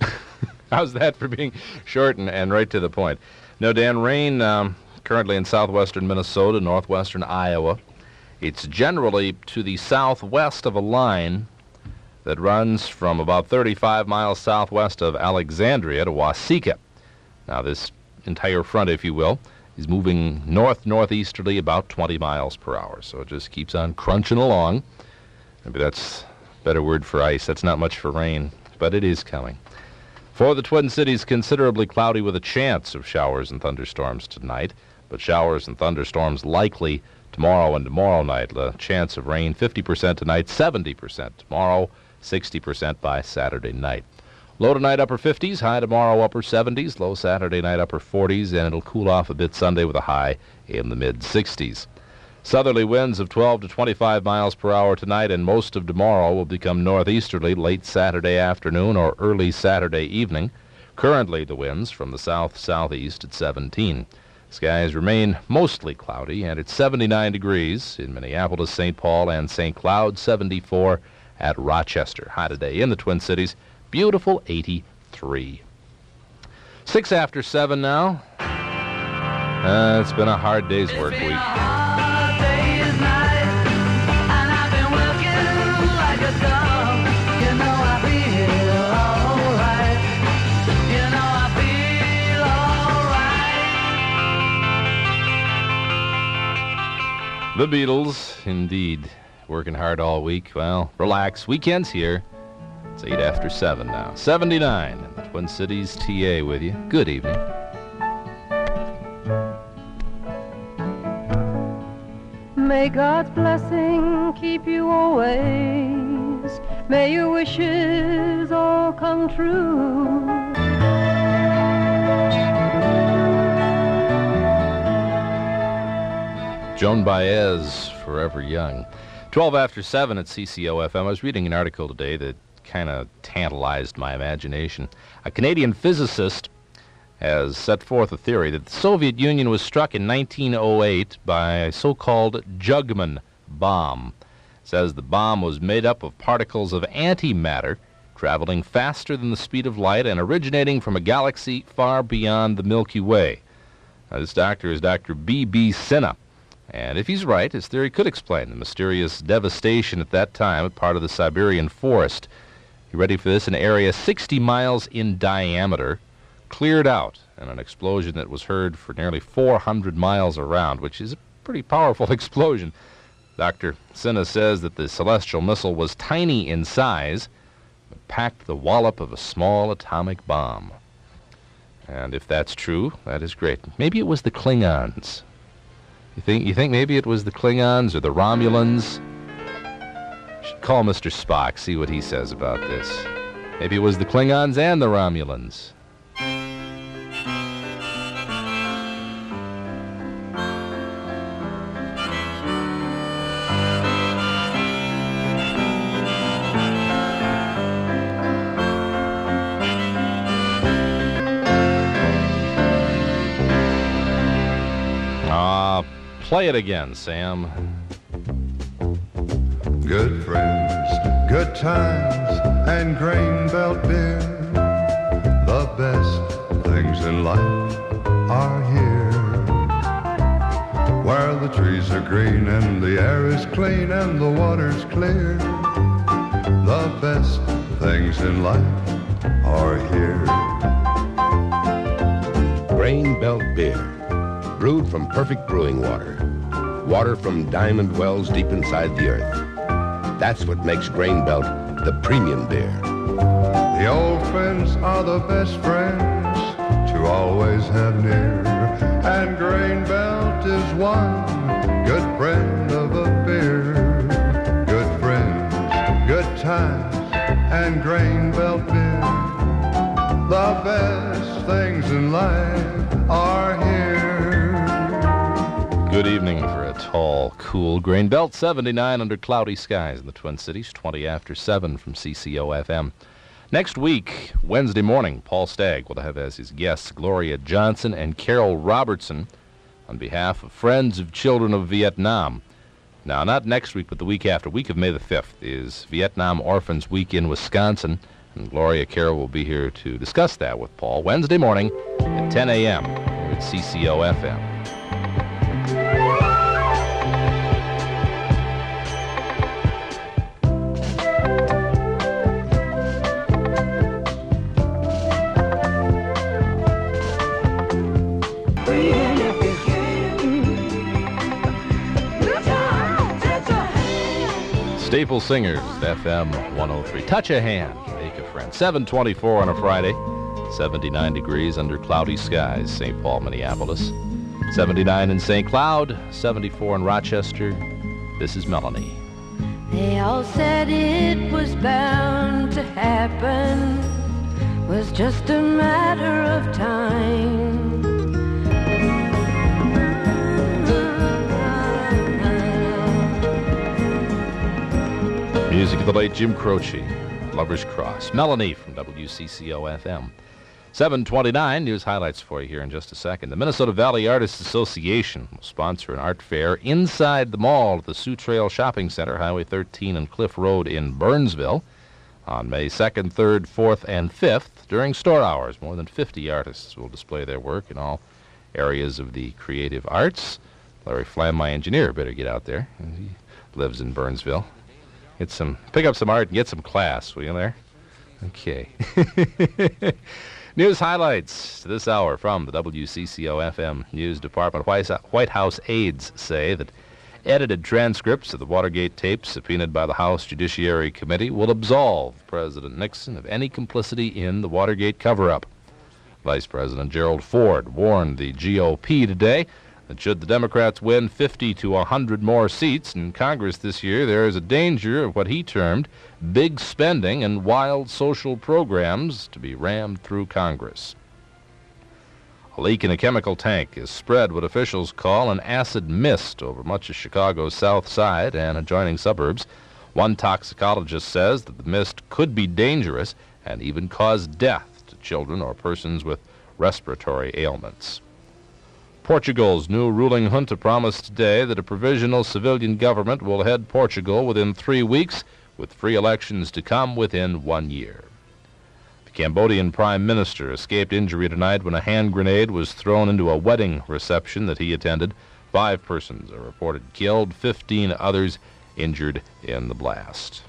How's that for being short and, and right to the point? No, Dan, rain um, currently in southwestern Minnesota, northwestern Iowa. It's generally to the southwest of a line that runs from about thirty-five miles southwest of Alexandria to Waseca. Now, this entire front, if you will, is moving north-northeasterly about twenty miles per hour. So it just keeps on crunching along. Maybe that's a better word for ice. That's not much for rain, but it is coming. For the Twin Cities, considerably cloudy with a chance of showers and thunderstorms tonight, but showers and thunderstorms likely tomorrow and tomorrow night. The chance of rain fifty percent tonight, seventy percent tomorrow, sixty percent by Saturday night. Low tonight, upper fifties, high tomorrow, upper seventies, low Saturday night, upper forties, and it'll cool off a bit Sunday with a high in the mid-sixties. Southerly winds of twelve to twenty-five miles per hour tonight, and most of tomorrow will become northeasterly late Saturday afternoon or early Saturday evening. Currently, the winds from the south-southeast at seventeen. Skies remain mostly cloudy, and it's seventy-nine degrees in Minneapolis, Saint Paul, and Saint Cloud, seventy-four at Rochester. High today in the Twin Cities, beautiful eighty-three. Six after seven now. Uh, it's been a hard day's work week. The Beatles, indeed, working hard all week. Well, relax. Weekend's here. It's eight after seven now. seventy-nine in the Twin Cities. T A with you. Good evening. May God's blessing keep you always. May your wishes all come true. Joan Baez, Forever Young. twelve after seven at C C O F M. I was reading an article today that kind of tantalized my imagination. A Canadian physicist has set forth a theory that the Soviet Union was struck in nineteen oh eight by a so-called Jugman bomb. It says the bomb was made up of particles of antimatter traveling faster than the speed of light and originating from a galaxy far beyond the Milky Way. Now, this doctor is Doctor B B Sinha. And if he's right, his theory could explain the mysterious devastation at that time at part of the Siberian forest. You ready for this? An area sixty miles in diameter cleared out, and an explosion that was heard for nearly four hundred miles around, which is a pretty powerful explosion. Doctor Sinha says that the celestial missile was tiny in size, but packed the wallop of a small atomic bomb. And if that's true, that is great. Maybe it was the Klingons. You think you think maybe it was the Klingons or the Romulans? Should call Mister Spock, see what he says about this. Maybe it was the Klingons and the Romulans. Play it again, Sam. Good friends, good times, and grain belt beer. The best things in life are here. Where the trees are green and the air is clean and the water's clear. The best things in life are here. Grain Belt Beer, brewed from perfect brewing water. Water from diamond wells deep inside the earth. That's what makes Grain Belt the premium beer. The old friends are the best friends to always have near. And Grain Belt is one good friend of a beer. Good friends, good times, and Grain Belt beer. The best things in life are here. Good evening for a tall, cool Grain Belt. seventy-nine under cloudy skies in the Twin Cities. twenty after seven from C C O F M. Next week, Wednesday morning, Paul Stagg will have as his guests Gloria Johnson and Carol Robertson on behalf of Friends of Children of Vietnam. Now, not next week, but the week after. Week of May the fifth is Vietnam Orphans Week in Wisconsin, and Gloria Carol will be here to discuss that with Paul Wednesday morning at ten a.m. here at C C O F M. Staple Singers, F M one oh three. Touch a hand, make a friend. seven twenty-four on a Friday, seventy-nine degrees under cloudy skies, Saint Paul, Minneapolis. seventy-nine in Saint Cloud, seventy-four in Rochester. This is Melanie. They all said it was bound to happen, was just a matter of time. Music of the late Jim Croce, Lover's Cross. Melanie from W C C O F M. seven twenty-nine, news highlights for you here in just a second. The Minnesota Valley Artists Association will sponsor an art fair inside the mall at the Sioux Trail Shopping Center, Highway thirteen and Cliff Road in Burnsville, on May second, third, fourth, and fifth during store hours. More than fifty artists will display their work in all areas of the creative arts. Larry Flam, my engineer, better get out there. He lives in Burnsville. Get some, pick up some art and get some class, will you there? Okay. News highlights this hour from the W C C O F M News Department. White House aides say that edited transcripts of the Watergate tapes subpoenaed by the House Judiciary Committee will absolve President Nixon of any complicity in the Watergate cover-up. Vice President Gerald Ford warned the G O P today that should the Democrats win fifty to one hundred more seats in Congress this year, there is a danger of what he termed big spending and wild social programs to be rammed through Congress. A leak in a chemical tank has spread what officials call an acid mist over much of Chicago's south side and adjoining suburbs. One toxicologist says that the mist could be dangerous and even cause death to children or persons with respiratory ailments. Portugal's new ruling junta promised today that a provisional civilian government will head Portugal within three weeks, with free elections to come within one year. The Cambodian prime minister escaped injury tonight when a hand grenade was thrown into a wedding reception that he attended. Five persons are reported killed, fifteen others injured in the blast.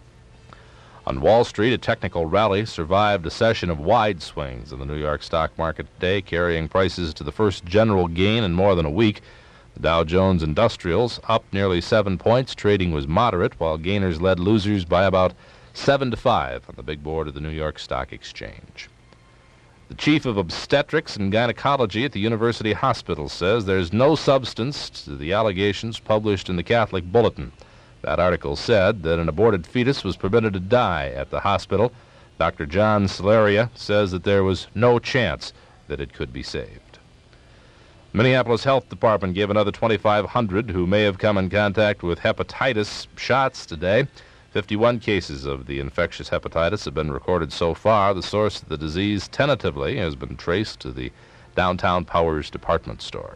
On Wall Street, a technical rally survived a session of wide swings in the New York stock market today, carrying prices to the first general gain in more than a week. The Dow Jones Industrials up nearly seven points. Trading was moderate, while gainers led losers by about seven to five on the big board of the New York Stock Exchange. The chief of obstetrics and gynecology at the University Hospital says there's no substance to the allegations published in the Catholic Bulletin. That article said that an aborted fetus was permitted to die at the hospital. Doctor John Solaria says that there was no chance that it could be saved. Minneapolis Health Department gave another twenty-five hundred who may have come in contact with hepatitis shots today. fifty-one cases of the infectious hepatitis have been recorded so far. The source of the disease tentatively has been traced to the downtown Powers department store.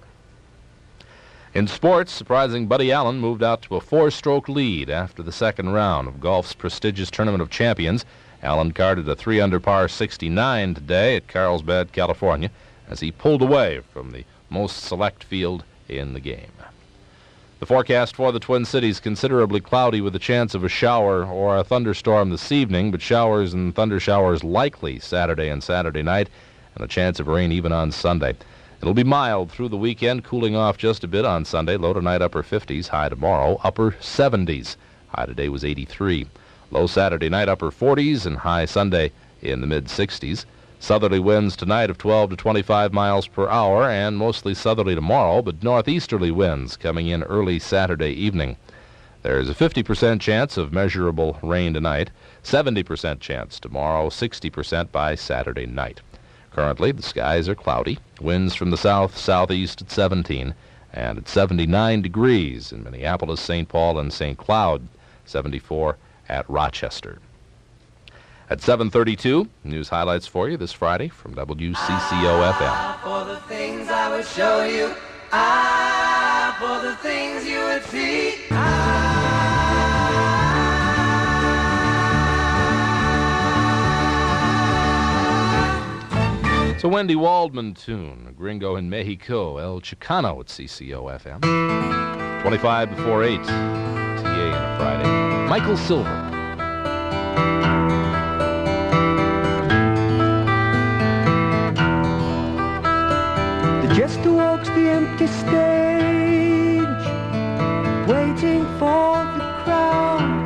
In sports, surprising Buddy Allen moved out to a four-stroke lead after the second round of golf's prestigious Tournament of Champions. Allen carded a three under par sixty-nine today at Carlsbad, California, as he pulled away from the most select field in the game. The forecast for the Twin Cities, considerably cloudy with a chance of a shower or a thunderstorm this evening, but showers and thunder showers likely Saturday and Saturday night, and a chance of rain even on Sunday. It'll be mild through the weekend, cooling off just a bit on Sunday. Low tonight, upper fifties. High tomorrow, upper seventies. High today was eighty-three. Low Saturday night, upper forties, and high Sunday in the mid-sixties. Southerly winds tonight of twelve to twenty-five miles per hour, and mostly southerly tomorrow, but northeasterly winds coming in early Saturday evening. There's a fifty percent chance of measurable rain tonight, seventy percent chance tomorrow, sixty percent by Saturday night. Currently, the skies are cloudy, winds from the south-southeast at seventeen, and at seventy-nine degrees in Minneapolis, Saint Paul, and Saint Cloud, seventy-four at Rochester. At seven thirty-two, news highlights for you this Friday from W C C O F M. Ah, for the things I would show you. Ah, for the things you would see. It's a Wendy Waldman tune, a Gringo in Mexico, El Chicano at C C O F M. twenty-five before eight, T A on a Friday. Michael Silver. The jester walks the empty stage, waiting for the crowd.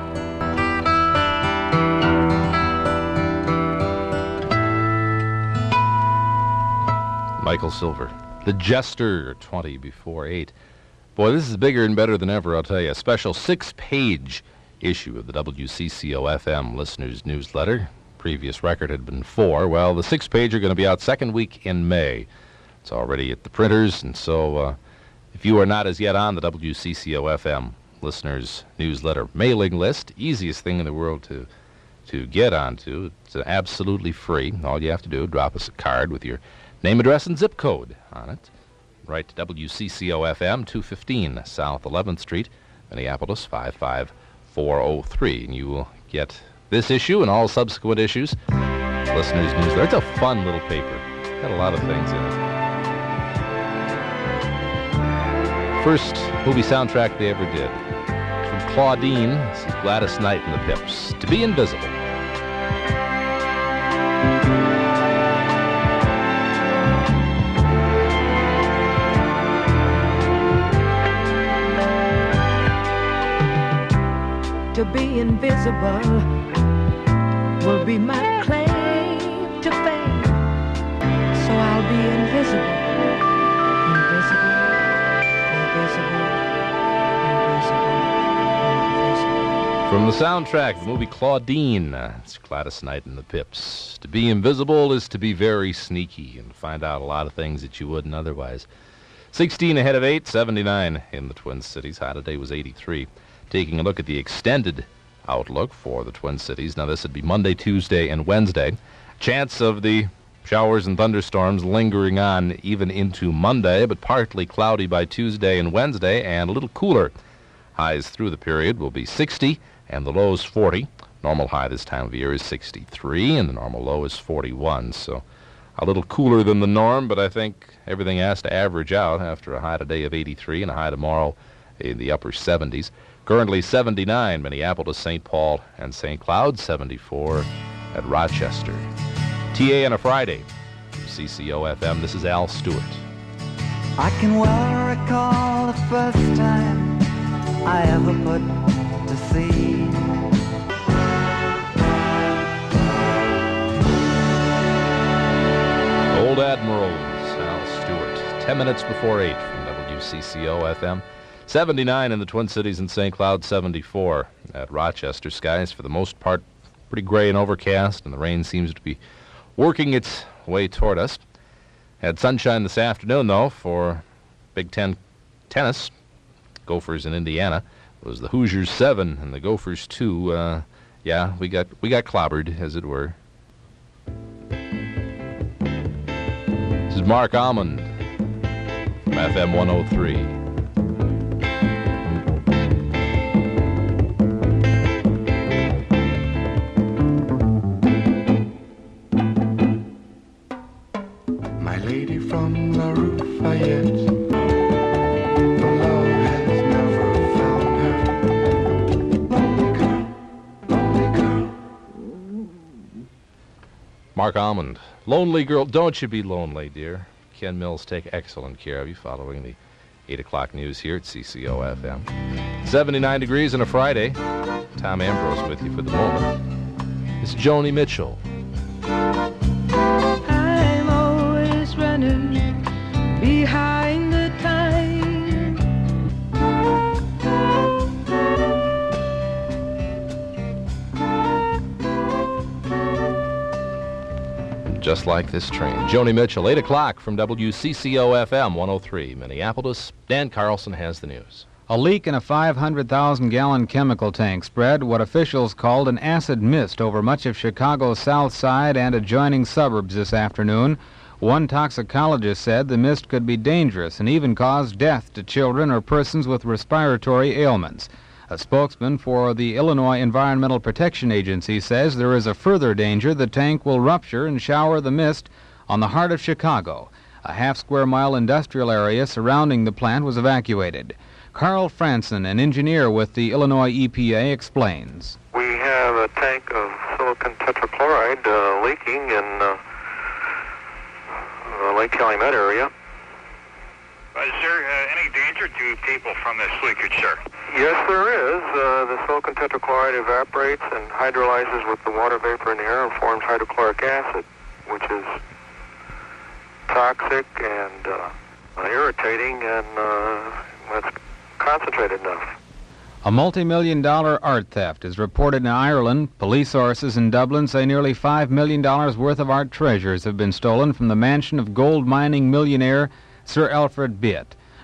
Michael Silver. The Jester, twenty before eight. Boy, this is bigger and better than ever, I'll tell you. A special six-page issue of the W C C O F M Listeners Newsletter. Previous record had been four. Well, the six-page are going to be out second week in May. It's already at the printers, and so uh, if you are not as yet on the W C C O F M listeners' newsletter mailing list. Easiest thing in the world to to get onto. It's absolutely free. All you have to do, drop us a card with your name, address, and zip code on it. Write to W C C O F M, two fifteen South eleventh Street, Minneapolis, five five four oh three. And you will get this issue and all subsequent issues. Listeners' newsletter. It's a fun little paper. Got a lot of things in it. First movie soundtrack they ever did. From Claudine, this is Gladys Knight and the Pips. To Be Invisible. To be invisible will be my claim to fame. So I'll be invisible, invisible, invisible, invisible, invisible. From the soundtrack, the movie Claudine, uh, it's Gladys Knight and the Pips. To be invisible is to be very sneaky and find out a lot of things that you wouldn't otherwise. sixteen ahead of eight, seventy-nine in the Twin Cities. High today was eighty-three. Taking a look at the extended outlook for the Twin Cities. Now, this would be Monday, Tuesday, and Wednesday. Chance of the showers and thunderstorms lingering on even into Monday, but partly cloudy by Tuesday and Wednesday, and a little cooler. Highs through the period will be sixty, and the lows forty. Normal high this time of year is sixty-three, and the normal low is forty-one. So a little cooler than the norm, but I think everything has to average out after a high today of eighty-three and a high tomorrow in the upper seventies. Currently seventy-nine, Minneapolis, Saint Paul, and Saint Cloud, seventy-four at Rochester. T A on a Friday. From C C O F M, this is Al Stewart. I can well recall the first time I ever put to sea. Old Admirals, Al Stewart. Ten minutes before eight from W C C O F M. seventy-nine in the Twin Cities and Saint Cloud, seventy-four at Rochester. Skies, for the most part, pretty gray and overcast, and the rain seems to be working its way toward us. Had sunshine this afternoon, though, for Big Ten tennis. Gophers in Indiana. It was the Hoosiers seven and the Gophers two. Uh, yeah, we got we got clobbered, as it were. This is Mark Almond from F M one oh three. From La Rufayette, the love has never found her. Lonely girl, lonely girl. Mark Almond. Lonely girl, don't you be lonely, dear. Ken Mills take excellent care of you following the eight o'clock news here at C C O F M. seventy-nine degrees on a Friday. Tom Ambrose with you for the moment. It's Joni Mitchell. Running behind the time. Just like this train. Joni Mitchell, eight o'clock from W C C O F M one oh three, Minneapolis. Dan Carlson has the news. A leak in a five hundred thousand gallon chemical tank spread what officials called an acid mist over much of Chicago's south side and adjoining suburbs this afternoon. One toxicologist said the mist could be dangerous and even cause death to children or persons with respiratory ailments. A spokesman for the Illinois Environmental Protection Agency says there is a further danger the tank will rupture and shower the mist on the heart of Chicago. A half-square-mile industrial area surrounding the plant was evacuated. Carl Franson, an engineer with the Illinois E P A, explains. We have a tank of silicon tetrachloride uh, leaking in uh, uh, Lake Calumet area. Uh, is there uh, any danger to people from this leakage, sir? Yes, there is. Uh, the silicon tetrachloride evaporates and hydrolyzes with the water vapor in the air and forms hydrochloric acid, which is toxic and uh, irritating, and uh, when it's concentrated enough. A multi-million dollar art theft is reported in Ireland. Police sources in Dublin say nearly five million dollars worth of art treasures have been stolen from the mansion of gold mining millionaire Sir Alfred Beit.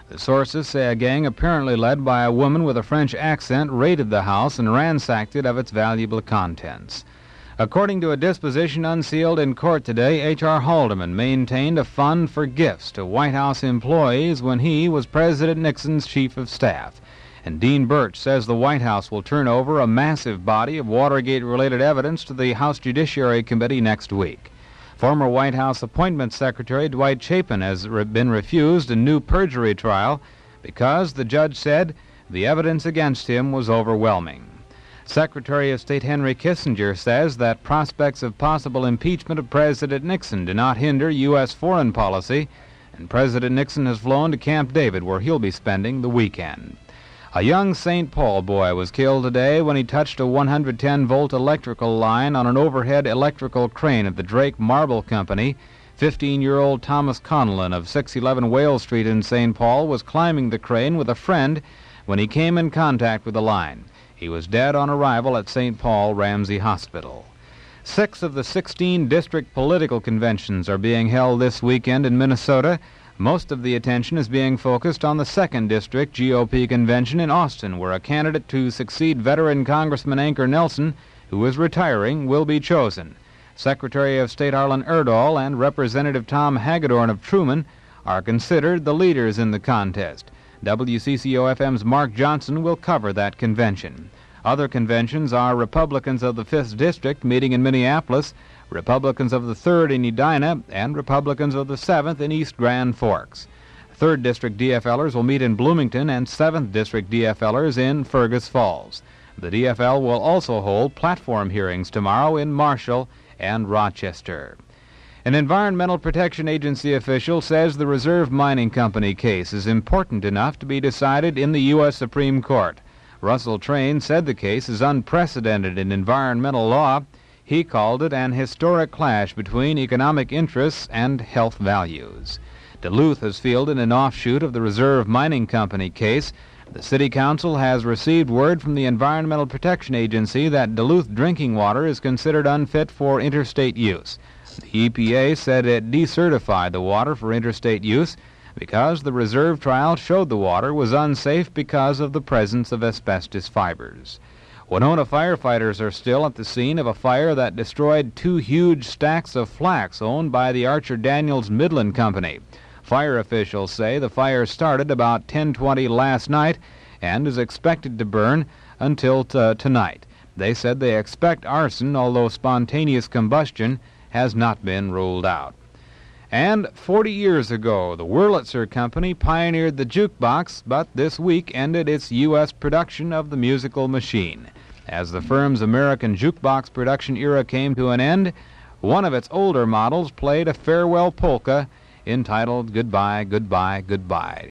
The sources say a gang apparently led by a woman with a French accent raided the house and ransacked it of its valuable contents. According to a disposition unsealed in court today, H R. Haldeman maintained a fund for gifts to White House employees when he was President Nixon's chief of staff. And Dean Birch says the White House will turn over a massive body of Watergate-related evidence to the House Judiciary Committee next week. Former White House Appointments Secretary Dwight Chapin has re- been refused a new perjury trial because the judge said the evidence against him was overwhelming. Secretary of State Henry Kissinger says that prospects of possible impeachment of President Nixon do not hinder U S foreign policy, and President Nixon has flown to Camp David, where he'll be spending the weekend. A young Saint Paul boy was killed today when he touched a one hundred ten volt electrical line on an overhead electrical crane at the Drake Marble Company. fifteen-year-old Thomas Conlon of six eleven Whale Street in Saint Paul was climbing the crane with a friend when he came in contact with the line. He was dead on arrival at Saint Paul Ramsey Hospital. Six of the sixteen district political conventions are being held this weekend in Minnesota. Most of the attention is being focused on the second District G O P convention in Austin, where a candidate to succeed veteran Congressman Anker Nelson, who is retiring, will be chosen. Secretary of State Arlen Erdahl and Representative Tom Hagedorn of Truman are considered the leaders in the contest. W C C O F M's Mark Johnson will cover that convention. Other conventions are Republicans of the fifth District meeting in Minneapolis, Republicans of the third in Edina, and Republicans of the seventh in East Grand Forks. third District D F Lers will meet in Bloomington and seventh District D F Lers in Fergus Falls. The D F L will also hold platform hearings tomorrow in Marshall and Rochester. An Environmental Protection Agency official says the Reserve Mining Company case is important enough to be decided in the U S Supreme Court. Russell Train said the case is unprecedented in environmental law. He called it an historic clash between economic interests and health values. Duluth has fielded an offshoot of the Reserve Mining Company case. The City Council has received word from the Environmental Protection Agency that Duluth drinking water is considered unfit for interstate use. The E P A said it decertified the water for interstate use because the reserve trial showed the water was unsafe because of the presence of asbestos fibers. Winona firefighters are still at the scene of a fire that destroyed two huge stacks of flax owned by the Archer Daniels Midland Company. Fire officials say the fire started about ten twenty last night and is expected to burn until t- tonight. They said they expect arson, although spontaneous combustion has not been ruled out. And forty years ago, the Wurlitzer Company pioneered the jukebox, but this week ended its U S production of the musical machine. As the firm's American jukebox production era came to an end, one of its older models played a farewell polka entitled Goodbye, Goodbye, Goodbye.